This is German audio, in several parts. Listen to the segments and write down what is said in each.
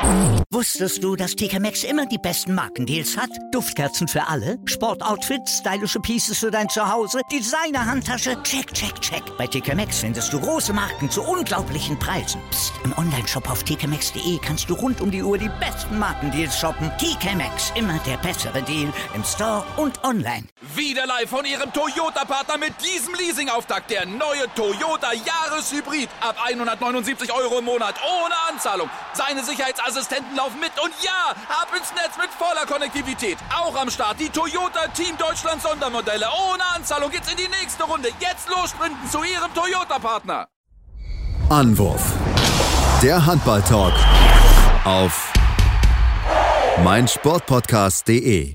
Wusstest du, dass TK Maxx immer die besten Markendeals hat? Duftkerzen für alle, Sportoutfits, stylische Pieces für dein Zuhause, Designer-Handtasche, check, check, check. Bei TK Maxx findest du große Marken zu unglaublichen Preisen. Psst. Im Onlineshop auf tkmaxx.de kannst du rund um die Uhr die besten Markendeals shoppen. TK Maxx, immer der bessere Deal im Store und online. Wieder live von Ihrem Toyota-Partner mit diesem Leasing-Auftakt. Der neue Toyota Jahreshybrid. Ab 179 € im Monat. Ohne Anzahlung. Seine Sicherheitsassistenten laufen mit. Und ja, ab ins Netz mit voller Konnektivität. Auch am Start die Toyota Team Deutschland Sondermodelle. Ohne Anzahlung geht's in die nächste Runde. Jetzt los sprinten zu Ihrem Toyota-Partner. Anwurf. Der Handball-Talk auf meinsportpodcast.de.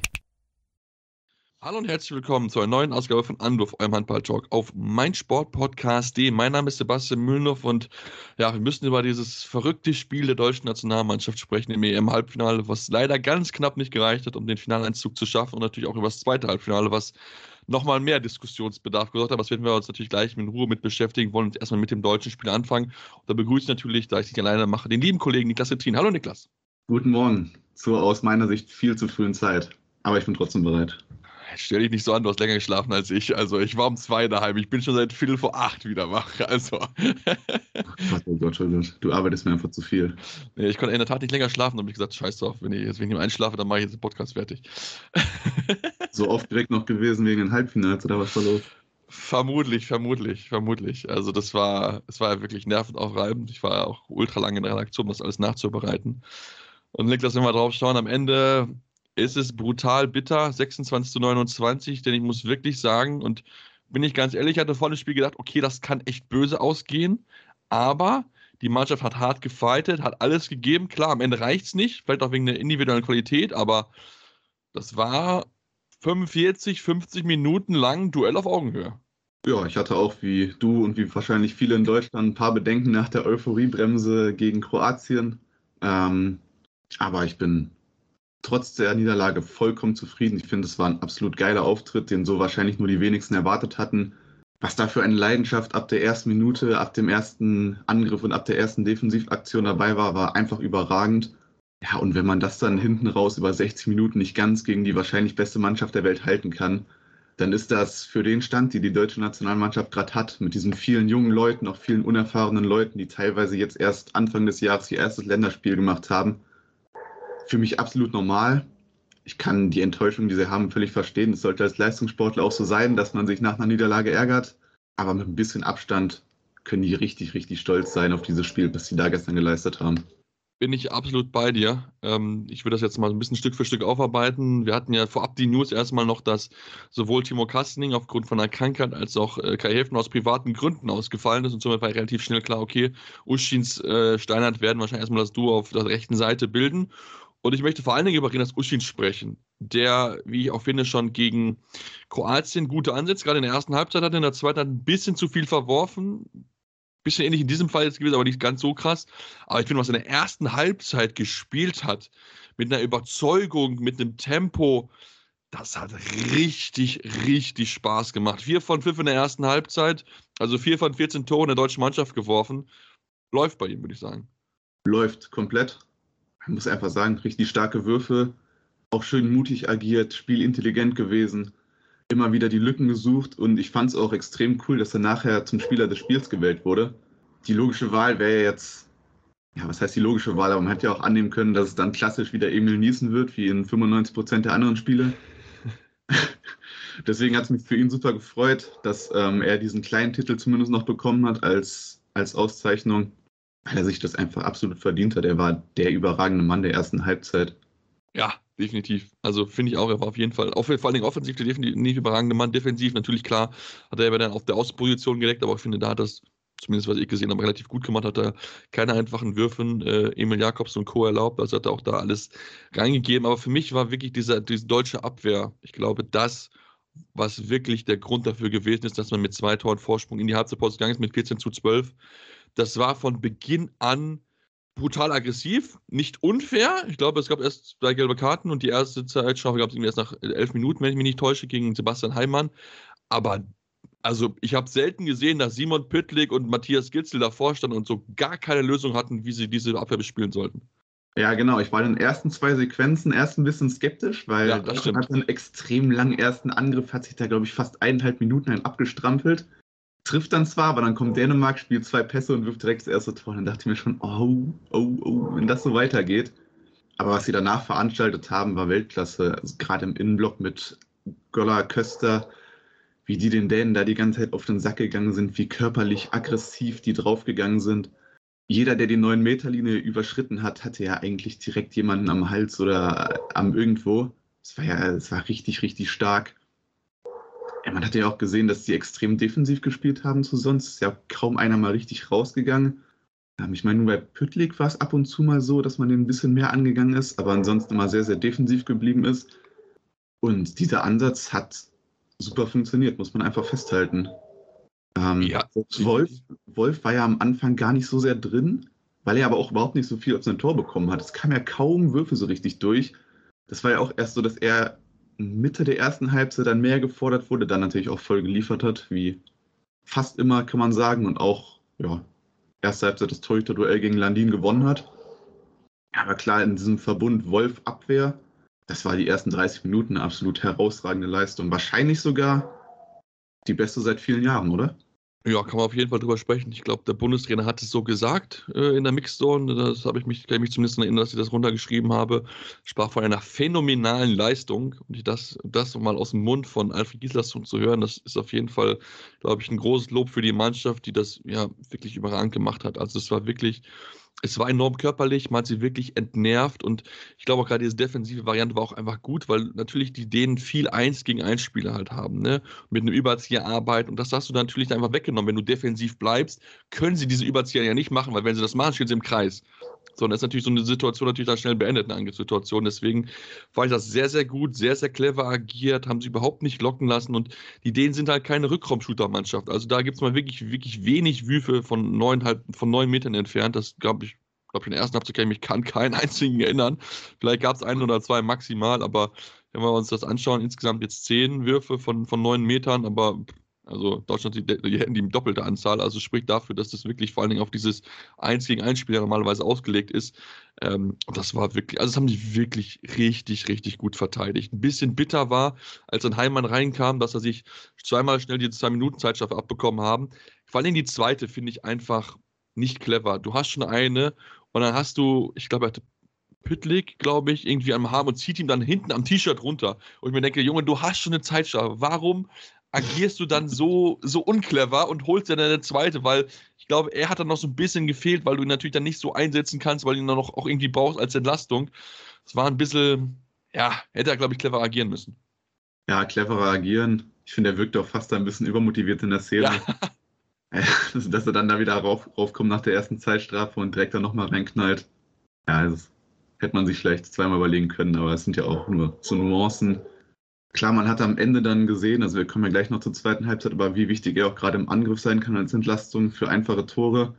Hallo und herzlich willkommen zu einer neuen Ausgabe von Anwurf, eurem Handball-Talk auf meinsportpodcast.de. Mein Name ist Sebastian Mühlenhoff und ja, wir müssen über dieses verrückte Spiel der deutschen Nationalmannschaft sprechen im EM-Halbfinale, was leider ganz knapp nicht gereicht hat, um den Finaleinzug zu schaffen, und natürlich auch über das zweite Halbfinale, was nochmal mehr Diskussionsbedarf gesorgt hat. Aber das werden wir uns natürlich gleich in Ruhe mit beschäftigen, wollen uns erstmal mit dem deutschen Spiel anfangen. Und da begrüße ich natürlich, da ich es nicht alleine mache, den lieben Kollegen Niklas Hetrin. Hallo Niklas. Guten Morgen. Zur aus meiner Sicht viel zu frühen Zeit. Aber ich bin trotzdem bereit. Stell dich nicht so an, du hast länger geschlafen als ich. Also ich war um 2 daheim, ich bin schon seit 7:45 wieder wach. Also. Oh Gott, du arbeitest mir einfach zu viel. Nee, ich konnte in der Tat nicht länger schlafen, da habe ich gesagt, scheiß drauf, wenn ich nicht mehr einschlafe, dann mache ich jetzt den Podcast fertig. So aufgeregt noch gewesen wegen den Halbfinals oder was war los? Vermutlich. Also es war wirklich nervenaufreibend. Ich war auch ultra lange in der Redaktion, um das alles nachzubereiten. Und Niklas, wenn wir drauf schauen, am Ende ist es brutal bitter, 26:29, denn ich muss wirklich sagen, und bin ich ganz ehrlich, ich hatte vor dem Spiel gedacht, okay, das kann echt böse ausgehen, aber die Mannschaft hat hart gefightet, hat alles gegeben. Klar, am Ende reicht es nicht, vielleicht auch wegen der individuellen Qualität, aber das war 45, 50 Minuten lang Duell auf Augenhöhe. Ja, ich hatte auch wie du und wie wahrscheinlich viele in Deutschland ein paar Bedenken nach der Euphoriebremse gegen Kroatien. Aber ich bin trotz der Niederlage vollkommen zufrieden. Ich finde, es war ein absolut geiler Auftritt, den so wahrscheinlich nur die wenigsten erwartet hatten. Was da für eine Leidenschaft ab der ersten Minute, ab dem ersten Angriff und ab der ersten Defensivaktion dabei war, war einfach überragend. Ja, und wenn man das dann hinten raus über 60 Minuten nicht ganz gegen die wahrscheinlich beste Mannschaft der Welt halten kann, dann ist das für den Stand, die deutsche Nationalmannschaft gerade hat, mit diesen vielen jungen Leuten, auch vielen unerfahrenen Leuten, die teilweise jetzt erst Anfang des Jahres ihr erstes Länderspiel gemacht haben, für mich absolut normal. Ich kann die Enttäuschung, die sie haben, völlig verstehen. Es sollte als Leistungssportler auch so sein, dass man sich nach einer Niederlage ärgert. Aber mit ein bisschen Abstand können die richtig, richtig stolz sein auf dieses Spiel, was sie da gestern geleistet haben. Bin ich absolut bei dir. Ich würde das jetzt mal ein bisschen Stück für Stück aufarbeiten. Wir hatten ja vorab die News erstmal noch, dass sowohl Timo Kastening aufgrund von einer Krankheit als auch Kai Häfner aus privaten Gründen ausgefallen ist. Und somit war relativ schnell klar, okay, Uschins, Steinert werden wahrscheinlich erstmal das Duo auf der rechten Seite bilden. Und ich möchte vor allen Dingen über Renas Uschin sprechen, der, wie ich auch finde, schon gegen Kroatien gute Ansätze gerade in der ersten Halbzeit hatte, in der zweiten hat ein bisschen zu viel verworfen. Bisschen ähnlich in diesem Fall jetzt gewesen, aber nicht ganz so krass. Aber ich finde, was er in der ersten Halbzeit gespielt hat, mit einer Überzeugung, mit einem Tempo, das hat richtig, richtig Spaß gemacht. 4 von 5 in der ersten Halbzeit, also 4 von 14 Toren der deutschen Mannschaft geworfen. Läuft bei ihm, würde ich sagen. Läuft komplett. Man muss einfach sagen, richtig starke Würfe, auch schön mutig agiert, spielintelligent gewesen, immer wieder die Lücken gesucht, und ich fand es auch extrem cool, dass er nachher zum Spieler des Spiels gewählt wurde. Die logische Wahl wäre ja jetzt, ja, was heißt die logische Wahl, aber man hätte ja auch annehmen können, dass es dann klassisch wieder Emil Niesen wird, wie in 95% der anderen Spiele. Deswegen hat es mich für ihn super gefreut, dass er diesen kleinen Titel zumindest noch bekommen hat als Auszeichnung, weil er sich das einfach absolut verdient hat. Er war der überragende Mann der ersten Halbzeit. Ja, definitiv. Also finde ich auch, er war auf jeden Fall, vor allen Dingen offensiv der definitiv überragende Mann. Defensiv natürlich, klar, hat er dann auf der Außenposition geleckt, aber ich finde, da hat das, zumindest was ich gesehen habe, relativ gut gemacht, hat er keine einfachen Würfen, Emil Jakobs und Co. erlaubt, also hat er auch da alles reingegeben. Aber für mich war wirklich diese deutsche Abwehr, ich glaube, das, was wirklich der Grund dafür gewesen ist, dass man mit 2 Toren Vorsprung in die Halbzeitpause gegangen ist, mit 14:12. Das war von Beginn an brutal aggressiv, nicht unfair. Ich glaube, es gab erst 2 gelbe Karten und die erste Zeitstrafe gab es irgendwie erst nach 11 Minuten, wenn ich mich nicht täusche, gegen Sebastian Heimann. Aber also ich habe selten gesehen, dass Simon Püttlik und Matthias Gitzel davor standen und so gar keine Lösung hatten, wie sie diese Abwehr bespielen sollten. Ja, genau. Ich war in den ersten 2 Sequenzen erst ein bisschen skeptisch, weil Ja, das Deutschland stimmt. hat einen extrem langen ersten Angriff, hat sich da, glaube ich, fast 1,5 Minuten einen abgestrampelt. Trifft dann zwar, aber dann kommt Dänemark, spielt 2 Pässe und wirft direkt das erste Tor. Dann dachte ich mir schon, wenn das so weitergeht. Aber was sie danach veranstaltet haben, war Weltklasse. Also gerade im Innenblock mit Göller, Köster, wie die den Dänen da die ganze Zeit auf den Sack gegangen sind, wie körperlich aggressiv die draufgegangen sind. Jeder, der die 9-Meter-Linie überschritten hat, hatte ja eigentlich direkt jemanden am Hals oder am irgendwo. Es war richtig, richtig stark. Ja, man hat ja auch gesehen, dass die extrem defensiv gespielt haben zu sonst. Ist ja kaum einer mal richtig rausgegangen. Ich meine, nur bei Püttlik war es ab und zu mal so, dass man den ein bisschen mehr angegangen ist, aber ansonsten immer sehr, sehr defensiv geblieben ist. Und dieser Ansatz hat super funktioniert, muss man einfach festhalten. Ja, Wolf war ja am Anfang gar nicht so sehr drin, weil er aber auch überhaupt nicht so viel auf sein Tor bekommen hat. Es kam ja kaum Würfe so richtig durch. Das war ja auch erst so, dass er Mitte der ersten Halbzeit dann mehr gefordert wurde, dann natürlich auch voll geliefert hat, wie fast immer, kann man sagen. Und auch, ja, erste Halbzeit das Torhüter-Duell gegen Landin gewonnen hat. Aber klar, in diesem Verbund Wolf-Abwehr, das war die ersten 30 Minuten eine absolut herausragende Leistung. Wahrscheinlich sogar die beste seit vielen Jahren, oder? Ja, kann man auf jeden Fall drüber sprechen. Ich glaube, der Bundestrainer hat es so gesagt in der Mixzone. Kann ich mich zumindest daran erinnern, dass ich das runtergeschrieben habe. Sprach von einer phänomenalen Leistung. Und das mal aus dem Mund von Alfred Gislason zu hören, das ist auf jeden Fall, glaube ich, ein großes Lob für die Mannschaft, die das ja wirklich überragend gemacht hat. Also es war enorm körperlich, man hat sie wirklich entnervt und ich glaube auch gerade diese defensive Variante war auch einfach gut, weil natürlich die Dänen viel 1 gegen 1 Spiele halt haben, ne? Mit einem Überzieher arbeiten und das hast du dann natürlich einfach weggenommen. Wenn du defensiv bleibst, können sie diese Überzieher ja nicht machen, weil wenn sie das machen, stehen sie im Kreis. So, und das ist natürlich so eine Situation natürlich dann schnell beendet, eine Angriffssituation. Deswegen fand ich das sehr, sehr gut, sehr, sehr clever agiert, haben sie überhaupt nicht locken lassen und die Dänen sind halt keine Rückraum-Shooter-Mannschaft. Also da gibt es mal wirklich, wirklich wenig Würfe von 9 Metern entfernt. Das glaube ich, in der ersten Halbzeit kann ich keinen einzigen erinnern. Vielleicht gab es 1 oder 2 maximal, aber wenn wir uns das anschauen, insgesamt jetzt 10 Würfe von 9 Metern, aber also Deutschland, die hätten die doppelte Anzahl, also spricht dafür, dass das wirklich vor allen Dingen auf dieses 1 gegen 1 Spiel ja normalerweise ausgelegt ist. Und das war wirklich, also das haben die wirklich richtig, richtig gut verteidigt. Ein bisschen bitter war, als dann Heimann reinkam, dass er sich zweimal schnell die 2 Minuten Zeitstrafe abbekommen haben. Vor allem die zweite finde ich einfach nicht clever. Du hast schon eine und dann hast du, ich glaube, er hatte Püttlik, glaube ich, irgendwie am Arm und zieht ihm dann hinten am T-Shirt runter. Und ich mir denke, Junge, du hast schon eine Zeitstrafe. Warum agierst du dann so unclever und holst dir dann eine zweite? Weil ich glaube, er hat dann noch so ein bisschen gefehlt, weil du ihn natürlich dann nicht so einsetzen kannst, weil du ihn dann noch auch irgendwie brauchst als Entlastung. Es war ein bisschen, ja, hätte er, glaube ich, clever agieren müssen. Ja, cleverer agieren. Ich finde, er wirkt auch fast ein bisschen übermotiviert in der Szene. Ja. Dass er dann da wieder raufkommt nach der ersten Zeitstrafe und direkt dann nochmal reinknallt. Ja, das hätte man sich vielleicht zweimal überlegen können, aber es sind ja auch nur so Nuancen. Klar, man hat am Ende dann gesehen, also wir kommen ja gleich noch zur zweiten Halbzeit, aber wie wichtig er auch gerade im Angriff sein kann als Entlastung für einfache Tore.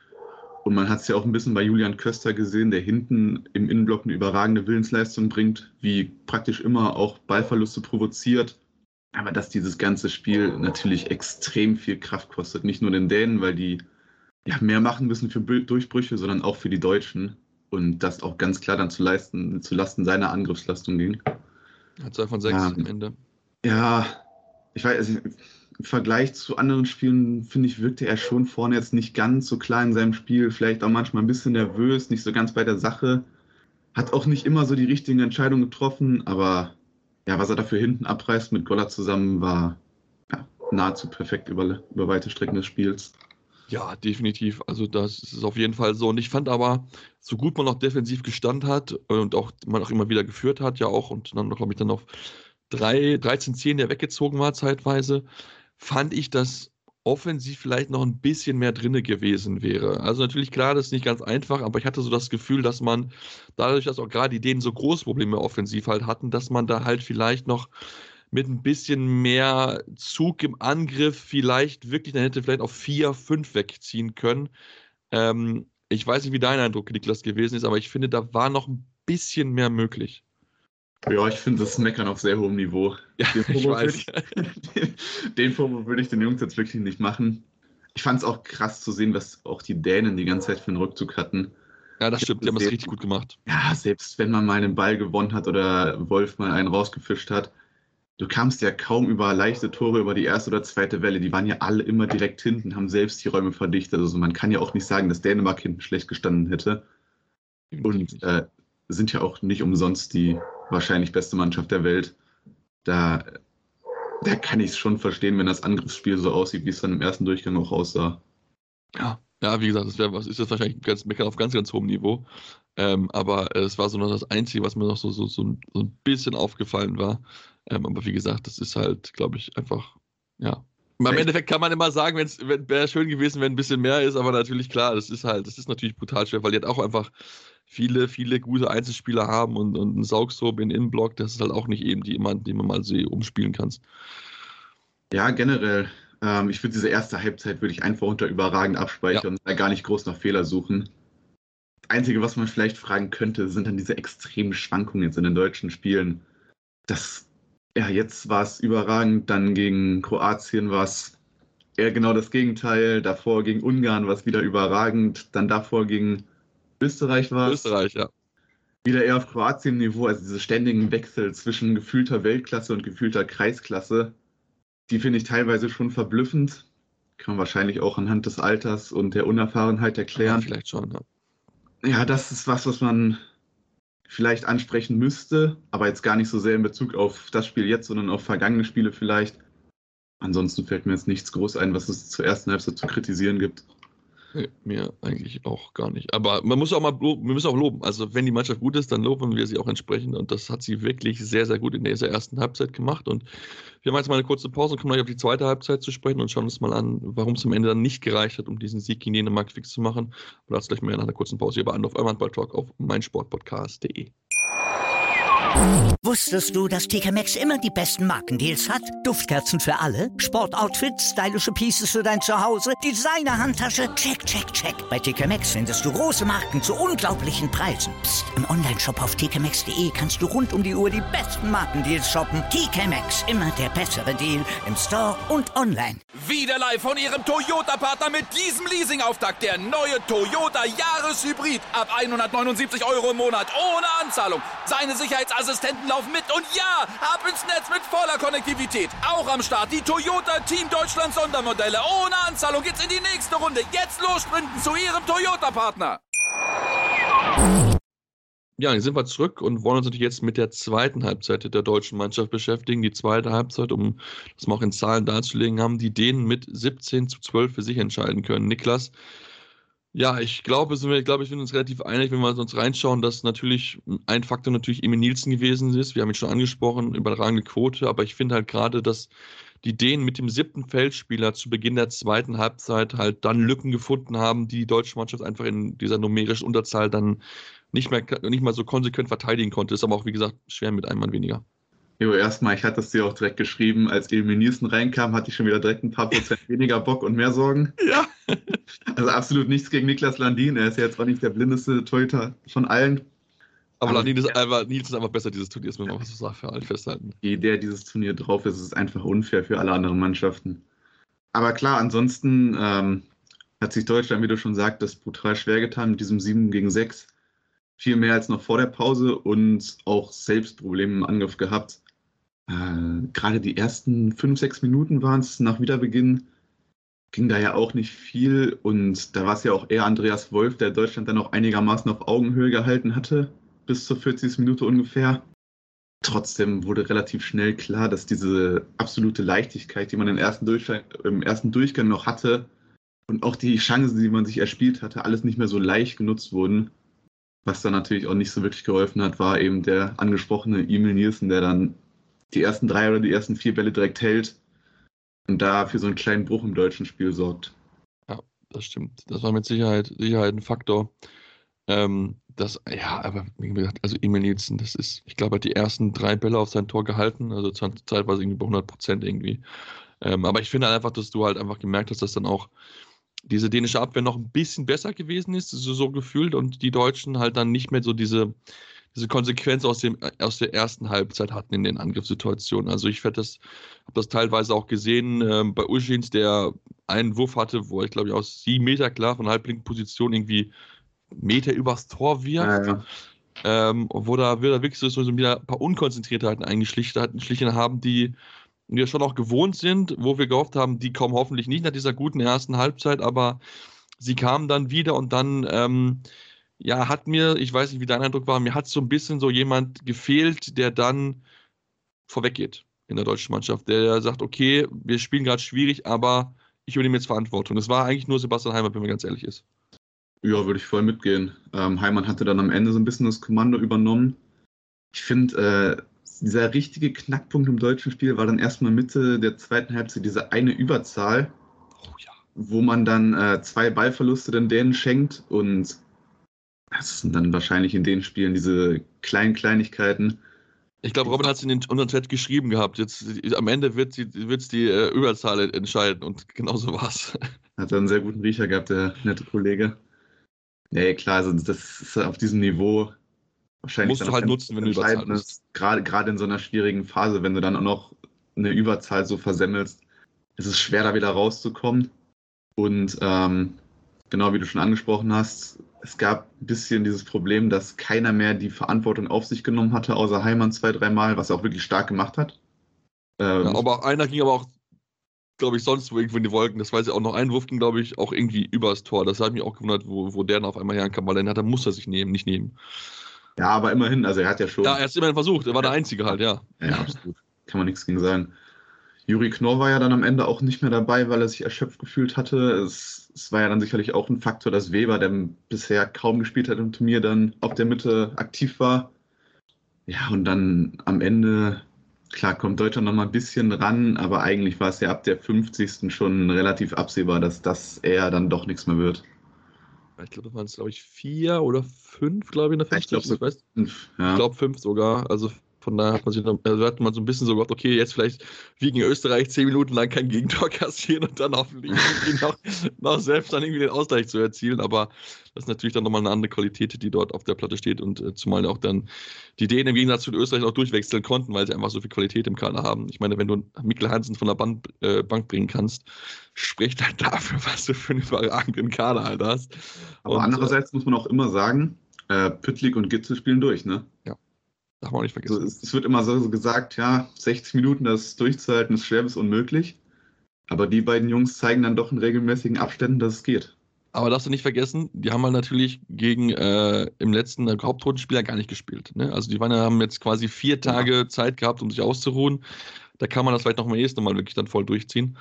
Und man hat es ja auch ein bisschen bei Julian Köster gesehen, der hinten im Innenblock eine überragende Willensleistung bringt, wie praktisch immer auch Ballverluste provoziert. Aber dass dieses ganze Spiel natürlich extrem viel Kraft kostet. Nicht nur den Dänen, weil die ja mehr machen müssen für Durchbrüche, sondern auch für die Deutschen. Und das auch ganz klar dann zu Lasten seiner Angriffsleistung ging. Hat 2 von 6 am Ende. Ja, ich weiß, also im Vergleich zu anderen Spielen, finde ich, wirkte er schon vorne jetzt nicht ganz so klar in seinem Spiel. Vielleicht auch manchmal ein bisschen nervös, nicht so ganz bei der Sache. Hat auch nicht immer so die richtigen Entscheidungen getroffen, aber ja, was er dafür hinten abreißt mit Goller zusammen, war ja, nahezu perfekt über weite Strecken des Spiels. Ja, definitiv. Also das ist auf jeden Fall so. Und ich fand aber, so gut man auch defensiv gestanden hat und auch man auch immer wieder geführt hat, ja auch, und dann, glaube ich, dann auf 13-10, der weggezogen war zeitweise, fand ich, dass offensiv vielleicht noch ein bisschen mehr drinne gewesen wäre. Also natürlich, klar, das ist nicht ganz einfach, aber ich hatte so das Gefühl, dass man, dadurch, dass auch gerade die Dänen so große Probleme offensiv halt hatten, dass man da halt vielleicht noch mit ein bisschen mehr Zug im Angriff vielleicht wirklich, dann hätte vielleicht auf 4, 5 wegziehen können. Ich weiß nicht, wie dein Eindruck, Niklas, gewesen ist, aber ich finde, da war noch ein bisschen mehr möglich. Ja, ich finde das Meckern auf sehr hohem Niveau. Ja, ich weiß. Den Vorwurf würde ich den Jungs jetzt wirklich nicht machen. Ich fand es auch krass zu sehen, was auch die Dänen die ganze Zeit für einen Rückzug hatten. Ja, das stimmt, die haben das richtig gut gemacht. Ja, selbst wenn man mal einen Ball gewonnen hat oder Wolf mal einen rausgefischt hat, du kamst ja kaum über leichte Tore über die erste oder zweite Welle. Die waren ja alle immer direkt hinten, haben selbst die Räume verdichtet. Also man kann ja auch nicht sagen, dass Dänemark hinten schlecht gestanden hätte. Und sind ja auch nicht umsonst die wahrscheinlich beste Mannschaft der Welt. Da kann ich es schon verstehen, wenn das Angriffsspiel so aussieht, wie es dann im ersten Durchgang auch aussah. Ja, wie gesagt, ist das wahrscheinlich Meckern auf ganz, ganz hohem Niveau. Aber es war so noch das Einzige, was mir noch so ein bisschen aufgefallen war. Aber wie gesagt, das ist halt, glaube ich, einfach, ja. Im Endeffekt kann man immer sagen, wäre schön gewesen, wenn ein bisschen mehr ist, aber natürlich klar, das ist natürlich brutal schwer, weil die halt auch einfach viele, viele gute Einzelspieler haben und einen Saugsob in Innenblock, das ist halt auch nicht eben die man mal so umspielen kannst. Ja, generell. Ich würde diese erste Halbzeit würde ich einfach unter überragend abspeichern und da gar nicht groß nach Fehler suchen. Das Einzige, was man vielleicht fragen könnte, sind dann diese extremen Schwankungen jetzt in den deutschen Spielen. Jetzt war es überragend, dann gegen Kroatien war es eher genau das Gegenteil. Davor gegen Ungarn war es wieder überragend. Dann davor gegen Österreich war es. Österreich, ja. Wieder eher auf Kroatien-Niveau, also diese ständigen Wechsel zwischen gefühlter Weltklasse und gefühlter Kreisklasse. Die finde ich teilweise schon verblüffend. Kann man wahrscheinlich auch anhand des Alters und der Unerfahrenheit erklären. Ja, vielleicht schon, ja. Ja, das ist was man vielleicht ansprechen müsste, aber jetzt gar nicht so sehr in Bezug auf das Spiel jetzt, sondern auf vergangene Spiele vielleicht. Ansonsten fällt mir jetzt nichts groß ein, was es zur ersten Halbzeit zu kritisieren gibt. Nee, mir eigentlich auch gar nicht. Aber wir müssen auch loben. Also wenn die Mannschaft gut ist, dann loben wir sie auch entsprechend. Und das hat sie wirklich sehr, sehr gut in dieser ersten Halbzeit gemacht. Und wir haben jetzt mal eine kurze Pause und kommen gleich auf die zweite Halbzeit zu sprechen und schauen uns mal an, warum es am Ende dann nicht gereicht hat, um diesen Sieg gegen Dänemark fix zu machen. Und dazu gleich mehr nach einer kurzen Pause hier bei Anruf Handball-Talk auf meinsportpodcast.de. Wusstest du, dass TK Maxx immer die besten Markendeals hat? Duftkerzen für alle, Sportoutfits, stylische Pieces für dein Zuhause, Designer-Handtasche, check, check, check. Bei TK Maxx findest du große Marken zu unglaublichen Preisen. Psst. Im Onlineshop auf tkmaxx.de kannst du rund um die Uhr die besten Markendeals shoppen. TK Maxx, immer der bessere Deal im Store und online. Wieder live von Ihrem Toyota-Partner mit diesem Leasing-Auftakt. Der neue Toyota Jahreshybrid. Ab 179 € im Monat. Ohne Anzahlung. Seine Sicherheitsassistenten laufen mit. Und ja, ab ins Netz mit voller Konnektivität. Auch am Start die Toyota Team Deutschland Sondermodelle. Ohne Anzahlung geht's in die nächste Runde. Jetzt los sprinten zu Ihrem Toyota-Partner. Ja, hier sind wir zurück und wollen uns natürlich jetzt mit der zweiten Halbzeit der deutschen Mannschaft beschäftigen. Die zweite Halbzeit, um das mal auch in Zahlen darzulegen, haben die Dänen mit 17:12 für sich entscheiden können. Niklas, ja, ich glaube, wir sind uns relativ einig, wenn wir uns reinschauen, dass natürlich ein Faktor natürlich Emil Nielsen gewesen ist. Wir haben ihn schon angesprochen, überragende Quote, aber ich finde halt gerade, dass die Dänen mit dem 7. Feldspieler zu Beginn der zweiten Halbzeit halt dann Lücken gefunden haben, die deutsche Mannschaft einfach in dieser numerischen Unterzahl dann nicht mal so konsequent verteidigen konnte. Ist aber auch, wie gesagt, schwer mit einem Mann weniger. Jo, erstmal, ich hatte es dir auch direkt geschrieben, als Emil Nielsen reinkam, hatte ich schon wieder direkt ein paar Prozent weniger Bock und mehr Sorgen. Ja. Also absolut nichts gegen Niklas Landin, er ist ja jetzt auch nicht der blindeste Torhüter von allen. Aber Nielsen ist einfach besser dieses Turnier, das müssen wir so festhalten. Der dieses Turnier drauf ist, ist einfach unfair für alle anderen Mannschaften. Aber klar, ansonsten hat sich Deutschland, wie du schon sagtest, brutal schwer getan mit diesem 7-6. Viel mehr als noch vor der Pause und auch selbst Probleme im Angriff gehabt. Gerade die ersten 5-6 Minuten waren es nach Wiederbeginn, ging da ja auch nicht viel und da war es ja auch eher Andreas Wolf, der Deutschland dann auch einigermaßen auf Augenhöhe gehalten hatte, bis zur 40. Minute ungefähr. Trotzdem wurde relativ schnell klar, dass diese absolute Leichtigkeit, die man im ersten Durchgang noch hatte und auch die Chancen, die man sich erspielt hatte, alles nicht mehr so leicht genutzt wurden. Was dann natürlich auch nicht so wirklich geholfen hat, war eben der angesprochene Emil Nielsen, der dann die ersten 3 oder die ersten 4 Bälle direkt hält und da für so einen kleinen Bruch im deutschen Spiel sorgt. Ja, das stimmt. Das war mit Sicherheit ein Faktor. Aber wie gesagt, also Emil Nielsen, das ist, ich glaube, er hat die ersten 3 Bälle auf sein Tor gehalten, also zeitweise irgendwie bei 100% irgendwie. Aber ich finde halt einfach, dass du halt einfach gemerkt hast, dass dann auch diese dänische Abwehr noch ein bisschen besser gewesen ist, so gefühlt, und die Deutschen halt dann nicht mehr so diese Konsequenz aus der ersten Halbzeit hatten in den Angriffssituationen. Also ich habe das teilweise auch gesehen bei Uschins, der einen Wurf hatte, wo ich glaube ich aus 7 Meter klar von halblinken Position irgendwie Meter übers Tor wirft. Wo da wirklich so wieder ein paar Unkonzentriertheiten eingeschlichen haben, die wir schon auch gewohnt sind, wo wir gehofft haben, die kommen hoffentlich nicht nach dieser guten ersten Halbzeit, aber sie kamen dann wieder und dann hat mir, ich weiß nicht, wie dein Eindruck war, mir hat so ein bisschen so jemand gefehlt, der dann vorweggeht in der deutschen Mannschaft, der sagt, okay, wir spielen gerade schwierig, aber ich übernehme jetzt Verantwortung. Das war eigentlich nur Sebastian Heimann, wenn man ganz ehrlich ist. Ja, würde ich voll mitgehen. Heimann hatte dann am Ende so ein bisschen das Kommando übernommen. Ich finde, dieser richtige Knackpunkt im deutschen Spiel war dann erstmal Mitte der zweiten Halbzeit diese eine Überzahl, wo man dann 2 Ballverluste den Dänen schenkt, und das sind dann wahrscheinlich in den Spielen diese kleinen Kleinigkeiten. Ich glaube, Robin hat es in unseren Chat geschrieben gehabt. Jetzt am Ende wird es die Überzahl entscheiden, und genauso war es. Hat er einen sehr guten Riecher gehabt, der nette Kollege. Nee, klar, also das ist auf diesem Niveau wahrscheinlich. Musst du halt nutzen, wenn du Überzahl bist. Gerade in so einer schwierigen Phase, wenn du dann auch noch eine Überzahl so versemmelst, ist es schwer, da wieder rauszukommen. Und genau wie du schon angesprochen hast, es gab ein bisschen dieses Problem, dass keiner mehr die Verantwortung auf sich genommen hatte, außer Heimann 2-3 Mal, was er auch wirklich stark gemacht hat. Aber einer ging aber auch, glaube ich, sonst wo irgendwo in die Wolken. Das weiß ich auch noch. Ein Wurf ging, glaube ich, auch irgendwie übers Tor. Das hat mich auch gewundert, wo der dann auf einmal herkam, weil den muss er sich nicht nehmen. Ja, aber immerhin, also er hat ja schon... Ja, er hat es immerhin versucht. Er war der Einzige halt, ja. Ja, absolut. Kann man nichts gegen sagen. Juri Knorr war ja dann am Ende auch nicht mehr dabei, weil er sich erschöpft gefühlt hatte. Es war ja dann sicherlich auch ein Faktor, dass Weber, der bisher kaum gespielt hat im Turnier, dann auf der Mitte aktiv war. Ja, und dann am Ende, klar, kommt Deutschland noch mal ein bisschen ran, aber eigentlich war es ja ab der 50. schon relativ absehbar, dass das eher dann doch nichts mehr wird. Ich glaube, das waren es, glaube ich, 4 oder 5, glaube ich, in der 50. Ich glaube so 5. Ja. Ich glaube 5 sogar. Also von daher hat man so ein bisschen so gedacht, okay, jetzt vielleicht wie gegen Österreich 10 Minuten lang kein Gegentor kassieren und dann hoffentlich noch selbst dann irgendwie den Ausgleich zu erzielen. Aber das ist natürlich dann nochmal eine andere Qualität, die dort auf der Platte steht, und zumal auch dann die Dänen im Gegensatz zu Österreich auch durchwechseln konnten, weil sie einfach so viel Qualität im Kader haben. Ich meine, wenn du Mikkel Hansen von der Bank bringen kannst, spricht halt dafür, was du für einen überragenden Kader halt hast. Aber andererseits muss man auch immer sagen, Püttlik und Gitzel spielen durch, ne? Ja. Darf man auch nicht vergessen. Also es wird immer so gesagt, ja, 60 Minuten das durchzuhalten ist schwer bis unmöglich. Aber die beiden Jungs zeigen dann doch in regelmäßigen Abständen, dass es geht. Aber darfst du nicht vergessen, die haben halt natürlich gegen im letzten Hauptrundenspiel gar nicht gespielt. Ne? Also die haben jetzt quasi 4 Tage Zeit gehabt, um sich auszuruhen. Da kann man das vielleicht noch mal erst nochmal wirklich dann voll durchziehen.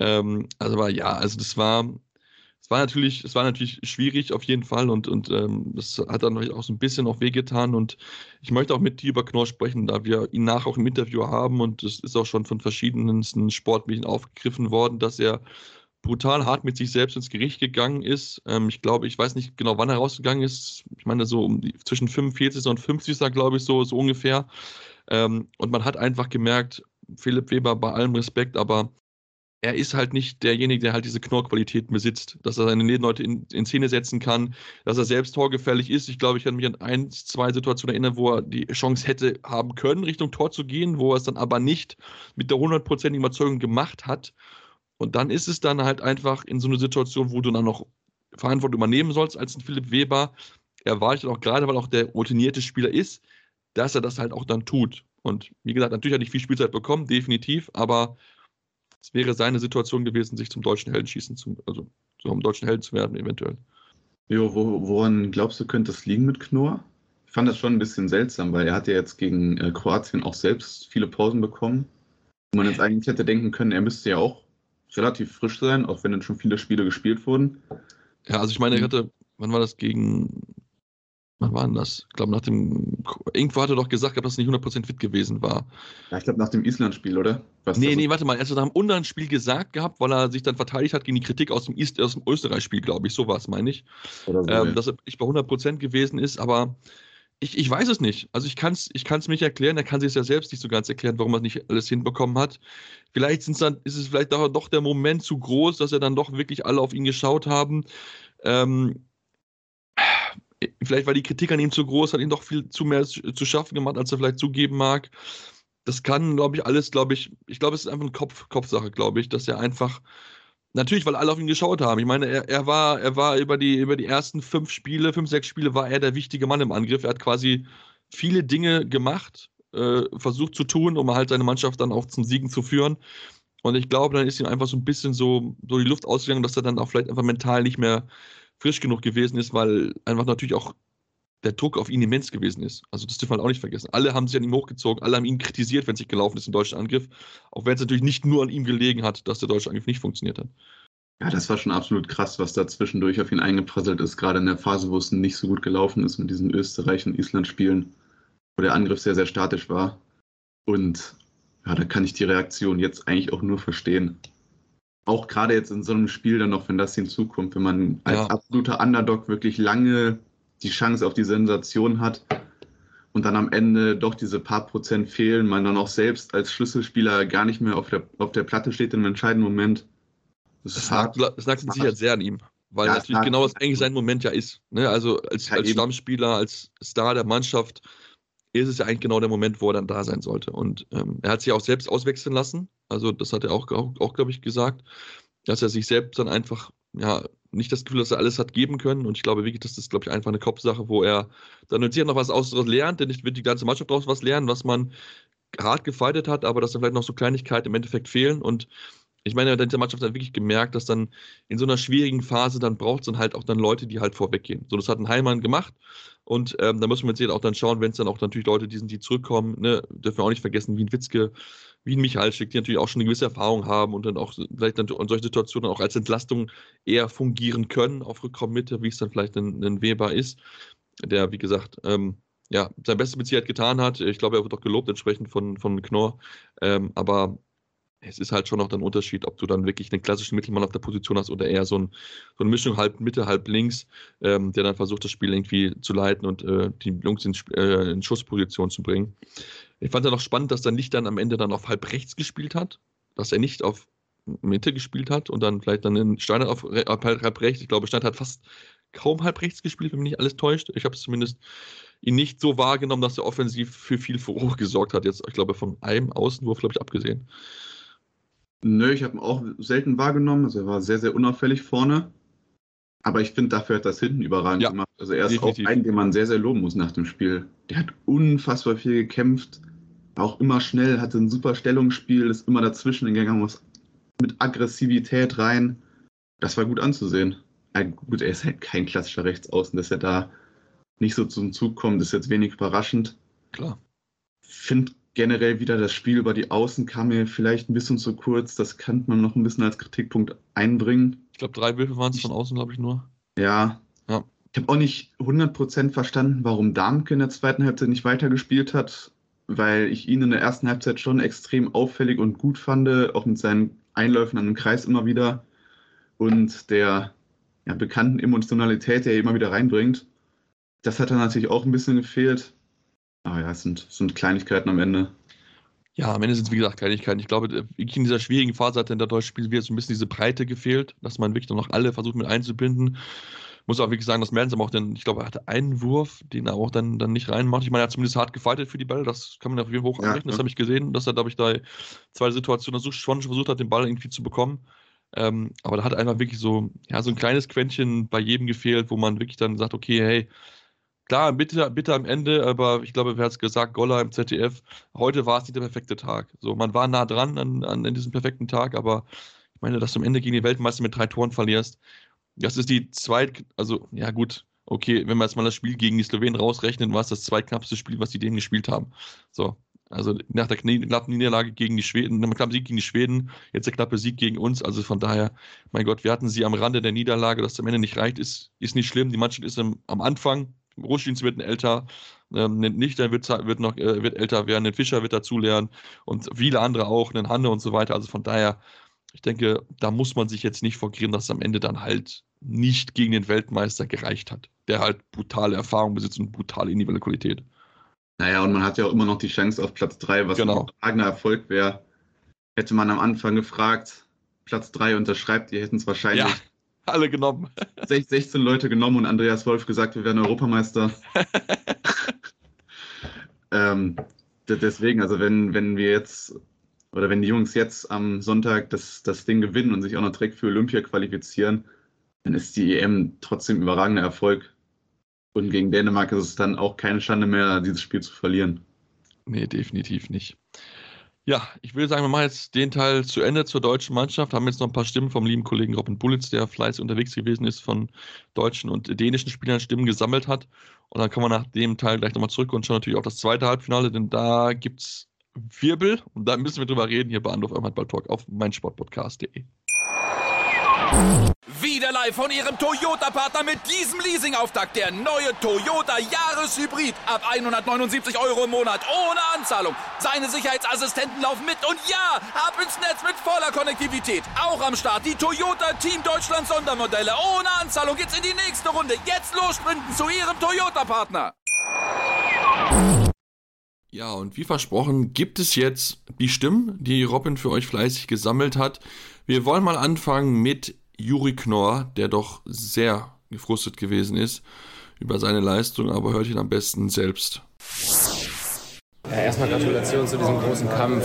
Das war natürlich schwierig auf jeden Fall, und das hat dann auch so ein bisschen auch wehgetan, und ich möchte auch mit dir über Knorr sprechen, da wir ihn nachher auch im Interview haben, und es ist auch schon von verschiedensten Sportmedien aufgegriffen worden, dass er brutal hart mit sich selbst ins Gericht gegangen ist. Ich weiß nicht genau, wann er rausgegangen ist. Ich meine, so zwischen 45. und 50. glaube ich, so ungefähr. Und man hat einfach gemerkt, Philipp Weber, bei allem Respekt, aber er ist halt nicht derjenige, der halt diese Knorrqualitäten besitzt, dass er seine Nebenleute in Szene setzen kann, dass er selbst torgefährlich ist. Ich glaube, ich kann mich an 1, 2 Situationen erinnern, wo er die Chance hätte haben können, Richtung Tor zu gehen, wo er es dann aber nicht mit der 100%igen Überzeugung gemacht hat. Und dann ist es dann halt einfach in so einer Situation, wo du dann noch Verantwortung übernehmen sollst als ein Philipp Weber. Er war auch gerade, weil auch der routinierte Spieler ist, dass er das halt auch dann tut. Und wie gesagt, natürlich hat er nicht viel Spielzeit bekommen, definitiv, aber es wäre seine Situation gewesen, sich zum deutschen Helden zum deutschen Helden zu werden, eventuell. Jo, woran glaubst du, könnte es liegen mit Knorr? Ich fand das schon ein bisschen seltsam, weil er hat ja jetzt gegen Kroatien auch selbst viele Pausen bekommen. Wo man jetzt eigentlich hätte denken können, er müsste ja auch relativ frisch sein, auch wenn dann schon viele Spiele gespielt wurden. Ja, also ich meine, wann war das wann war denn das? Ich glaube, irgendwo hat er doch gesagt, dass er nicht 100% fit gewesen war. Ja, ich glaube nach dem Island-Spiel, oder? Warte mal, er hat es nach dem Ungarn-Spiel gesagt gehabt, weil er sich dann verteidigt hat gegen die Kritik aus dem Österreich-Spiel, glaube ich, so war es, meine ich. Oder so, dass er nicht bei 100% gewesen ist, aber ich weiß es nicht. Also ich kann es nicht erklären, er kann sich es ja selbst nicht so ganz erklären, warum er nicht alles hinbekommen hat. Vielleicht ist es vielleicht doch der Moment zu groß, dass er dann doch wirklich alle auf ihn geschaut haben. Vielleicht war die Kritik an ihm zu groß, hat ihn doch viel zu mehr zu schaffen gemacht, als er vielleicht zugeben mag. Das kann, glaube ich, alles, ich glaube, es ist einfach eine Kopfsache, glaube ich, dass er einfach Natürlich, weil alle auf ihn geschaut haben. Ich meine, er war über die ersten 6 Spiele war er der wichtige Mann im Angriff. Er hat quasi viele Dinge gemacht, versucht zu tun, um halt seine Mannschaft dann auch zum Siegen zu führen. Und ich glaube, dann ist ihm einfach so ein bisschen so die Luft ausgegangen, dass er dann auch vielleicht einfach mental nicht mehr frisch genug gewesen ist, weil einfach natürlich auch der Druck auf ihn immens gewesen ist. Also das dürfen wir halt auch nicht vergessen. Alle haben sich an ihm hochgezogen, alle haben ihn kritisiert, wenn es nicht gelaufen ist im deutschen Angriff. Auch wenn es natürlich nicht nur an ihm gelegen hat, dass der deutsche Angriff nicht funktioniert hat. Ja, das war schon absolut krass, was da zwischendurch auf ihn eingeprasselt ist, gerade in der Phase, wo es nicht so gut gelaufen ist mit diesen Österreich- und Island-Spielen, wo der Angriff sehr, sehr statisch war. Und ja, da kann ich die Reaktion jetzt eigentlich auch nur verstehen. Auch gerade jetzt in so einem Spiel dann noch, wenn das hinzukommt, wenn man als absoluter Underdog wirklich lange die Chance auf die Sensation hat und dann am Ende doch diese paar Prozent fehlen, man dann auch selbst als Schlüsselspieler gar nicht mehr auf der Platte steht im entscheidenden Moment. Das lag mit Sicherheit sehr an ihm, weil natürlich genau das eigentlich sein Moment ja ist. Ne? Also als Stammspieler, als Star der Mannschaft ist es ja eigentlich genau der Moment, wo er dann da sein sollte. Und er hat sich auch selbst auswechseln lassen. Also das hat er auch glaube ich, gesagt, dass er sich selbst dann einfach nicht das Gefühl, dass er alles hat geben können. Und ich glaube wirklich, das ist, glaube ich, einfach eine Kopfsache, wo er dann sicher noch was daraus lernt, denn nicht wird die ganze Mannschaft daraus was lernen, was man hart gefeitet hat, aber dass dann vielleicht noch so Kleinigkeiten im Endeffekt fehlen. Und ich meine, der Mannschaft hat wirklich gemerkt, dass dann in so einer schwierigen Phase dann braucht es dann halt auch dann Leute, die halt vorweggehen. So, das hat ein Heimann gemacht. Und da müssen wir jetzt auch dann schauen, wenn es dann auch natürlich Leute sind, die zurückkommen, ne, dürfen wir auch nicht vergessen, wie ein Witzke, wie ein Michalsik, die natürlich auch schon eine gewisse Erfahrung haben und dann auch vielleicht dann in solchen Situationen auch als Entlastung eher fungieren können auf Rückraummitte, wie es dann vielleicht ein Weber ist, der, wie gesagt, sein Bestes mit Sicherheit getan hat. Ich glaube, er wird auch gelobt entsprechend von Knorr. Aber es ist halt schon noch ein Unterschied, ob du dann wirklich einen klassischen Mittelmann auf der Position hast oder eher so eine Mischung halb Mitte, halb links, der dann versucht, das Spiel irgendwie zu leiten und die Jungs in Schussposition zu bringen. Ich fand ja noch spannend, dass dann Licht dann am Ende dann auf halb rechts gespielt hat, dass er nicht auf Mitte gespielt hat und dann vielleicht dann in Steinhardt auf halb rechts. Ich glaube, Steinhardt hat fast kaum halb rechts gespielt, wenn mich nicht alles täuscht. Ich habe es zumindest ihn nicht so wahrgenommen, dass er offensiv für viel Furore gesorgt hat. Jetzt, ich glaube, von einem Außenwurf, glaube ich, abgesehen. Nö, ich habe ihn auch selten wahrgenommen. Also er war sehr, sehr unauffällig vorne. Aber ich finde, dafür hat das hinten überragend gemacht. Also er ist definitiv auch ein, den man sehr, sehr loben muss nach dem Spiel. Der hat unfassbar viel gekämpft. Auch immer schnell, hatte ein super Stellungsspiel, ist immer dazwischen gegangen, muss mit Aggressivität rein. Das war gut anzusehen. Gut, er ist halt kein klassischer Rechtsaußen, dass er da nicht so zum Zug kommt, ist jetzt wenig überraschend. Klar. Finde generell wieder, das Spiel über die Außen kam mir vielleicht ein bisschen zu kurz. Das kann man noch ein bisschen als Kritikpunkt einbringen. Ich glaube, 3 Würfe waren es von außen, glaube ich, nur. Ja. Ich habe auch nicht 100% verstanden, warum Darmke in der zweiten Halbzeit nicht weitergespielt hat, weil ich ihn in der ersten Halbzeit schon extrem auffällig und gut fand, auch mit seinen Einläufen an den Kreis immer wieder und der bekannten Emotionalität, die er immer wieder reinbringt. Das hat dann natürlich auch ein bisschen gefehlt. Aber ja, es sind Kleinigkeiten am Ende. Ja, am Ende sind es, wie gesagt, Kleinigkeiten. Ich glaube, in dieser schwierigen Phase hat in der deutschen Spiel wieder so ein bisschen diese Breite gefehlt, dass man wirklich noch alle versucht mit einzubinden. Muss auch wirklich sagen, dass Mertens aber auch ich glaube, er hatte einen Wurf, den er auch dann nicht reinmacht. Ich meine, er hat zumindest hart gefightet für die Bälle, das kann man auf jeden Fall hoch anrechnen. Das habe ich gesehen, dass er, glaube ich, da 2 Situationen schon versucht hat, den Ball irgendwie zu bekommen. Aber da hat einfach wirklich so ein kleines Quäntchen bei jedem gefehlt, wo man wirklich dann sagt, okay, hey, klar, bitte am Ende, aber ich glaube, wer hat es gesagt, Goller im ZDF, heute war es nicht der perfekte Tag. So, man war nah dran an diesem perfekten Tag, aber ich meine, dass du am Ende gegen die Weltmeister mit 3 Toren verlierst, das ist die also, ja gut, okay, wenn wir jetzt mal das Spiel gegen die Slowenen rausrechnen, war es das zweitknappste Spiel, was die denen gespielt haben. So, also nach der knappen Niederlage gegen die Schweden, nach dem knappen Sieg gegen die Schweden, jetzt der knappe Sieg gegen uns, also von daher, mein Gott, wir hatten sie am Rande der Niederlage, dass es am Ende nicht reicht, ist nicht schlimm, die Mannschaft ist am Anfang, Ruschins wird älter, Nichter wird älter werden, ein Fischer wird dazulernen und viele andere auch, ein Hanne und so weiter, also von daher, ich denke, da muss man sich jetzt nicht vorgeben, dass es am Ende dann halt nicht gegen den Weltmeister gereicht hat, der halt brutale Erfahrung besitzt und brutale individuelle Qualität. Naja, und man hat ja auch immer noch die Chance auf Platz 3, was ein überragender Erfolg wäre. Hätte man am Anfang gefragt, Platz 3 unterschreibt, die hätten es wahrscheinlich alle genommen. 16 Leute genommen und Andreas Wolf gesagt, wir werden Europameister. Deswegen, also wenn wir jetzt oder wenn die Jungs jetzt am Sonntag das Ding gewinnen und sich auch noch direkt für Olympia qualifizieren, dann ist die EM trotzdem überragender Erfolg. Und gegen Dänemark ist es dann auch keine Schande mehr, dieses Spiel zu verlieren. Nee, definitiv nicht. Ja, ich würde sagen, wir machen jetzt den Teil zu Ende zur deutschen Mannschaft. Haben jetzt noch ein paar Stimmen vom lieben Kollegen Robin Bullitz, der fleißig unterwegs gewesen ist, von deutschen und dänischen Spielern Stimmen gesammelt hat. Und dann kommen wir nach dem Teil gleich nochmal zurück und schauen natürlich auf das zweite Halbfinale, denn da gibt es Wirbel und da müssen wir drüber reden hier bei Anruf am Handball-Talk auf meinsportpodcast.de. Wieder live von Ihrem Toyota-Partner mit diesem Leasing-Auftakt. Der neue Toyota Jahreshybrid. Ab 179 € im Monat. Ohne Anzahlung. Seine Sicherheitsassistenten laufen mit. Und ja, ab ins Netz mit voller Konnektivität. Auch am Start die Toyota Team Deutschland Sondermodelle. Ohne Anzahlung geht's in die nächste Runde. Jetzt los sprinten zu Ihrem Toyota-Partner. Ja, und wie versprochen gibt es jetzt die Stimmen, die Robin für euch fleißig gesammelt hat. Wir wollen mal anfangen mit Juri Knorr, der doch sehr gefrustet gewesen ist über seine Leistung, aber hört ihn am besten selbst. Ja, erstmal Gratulation zu diesem großen Kampf.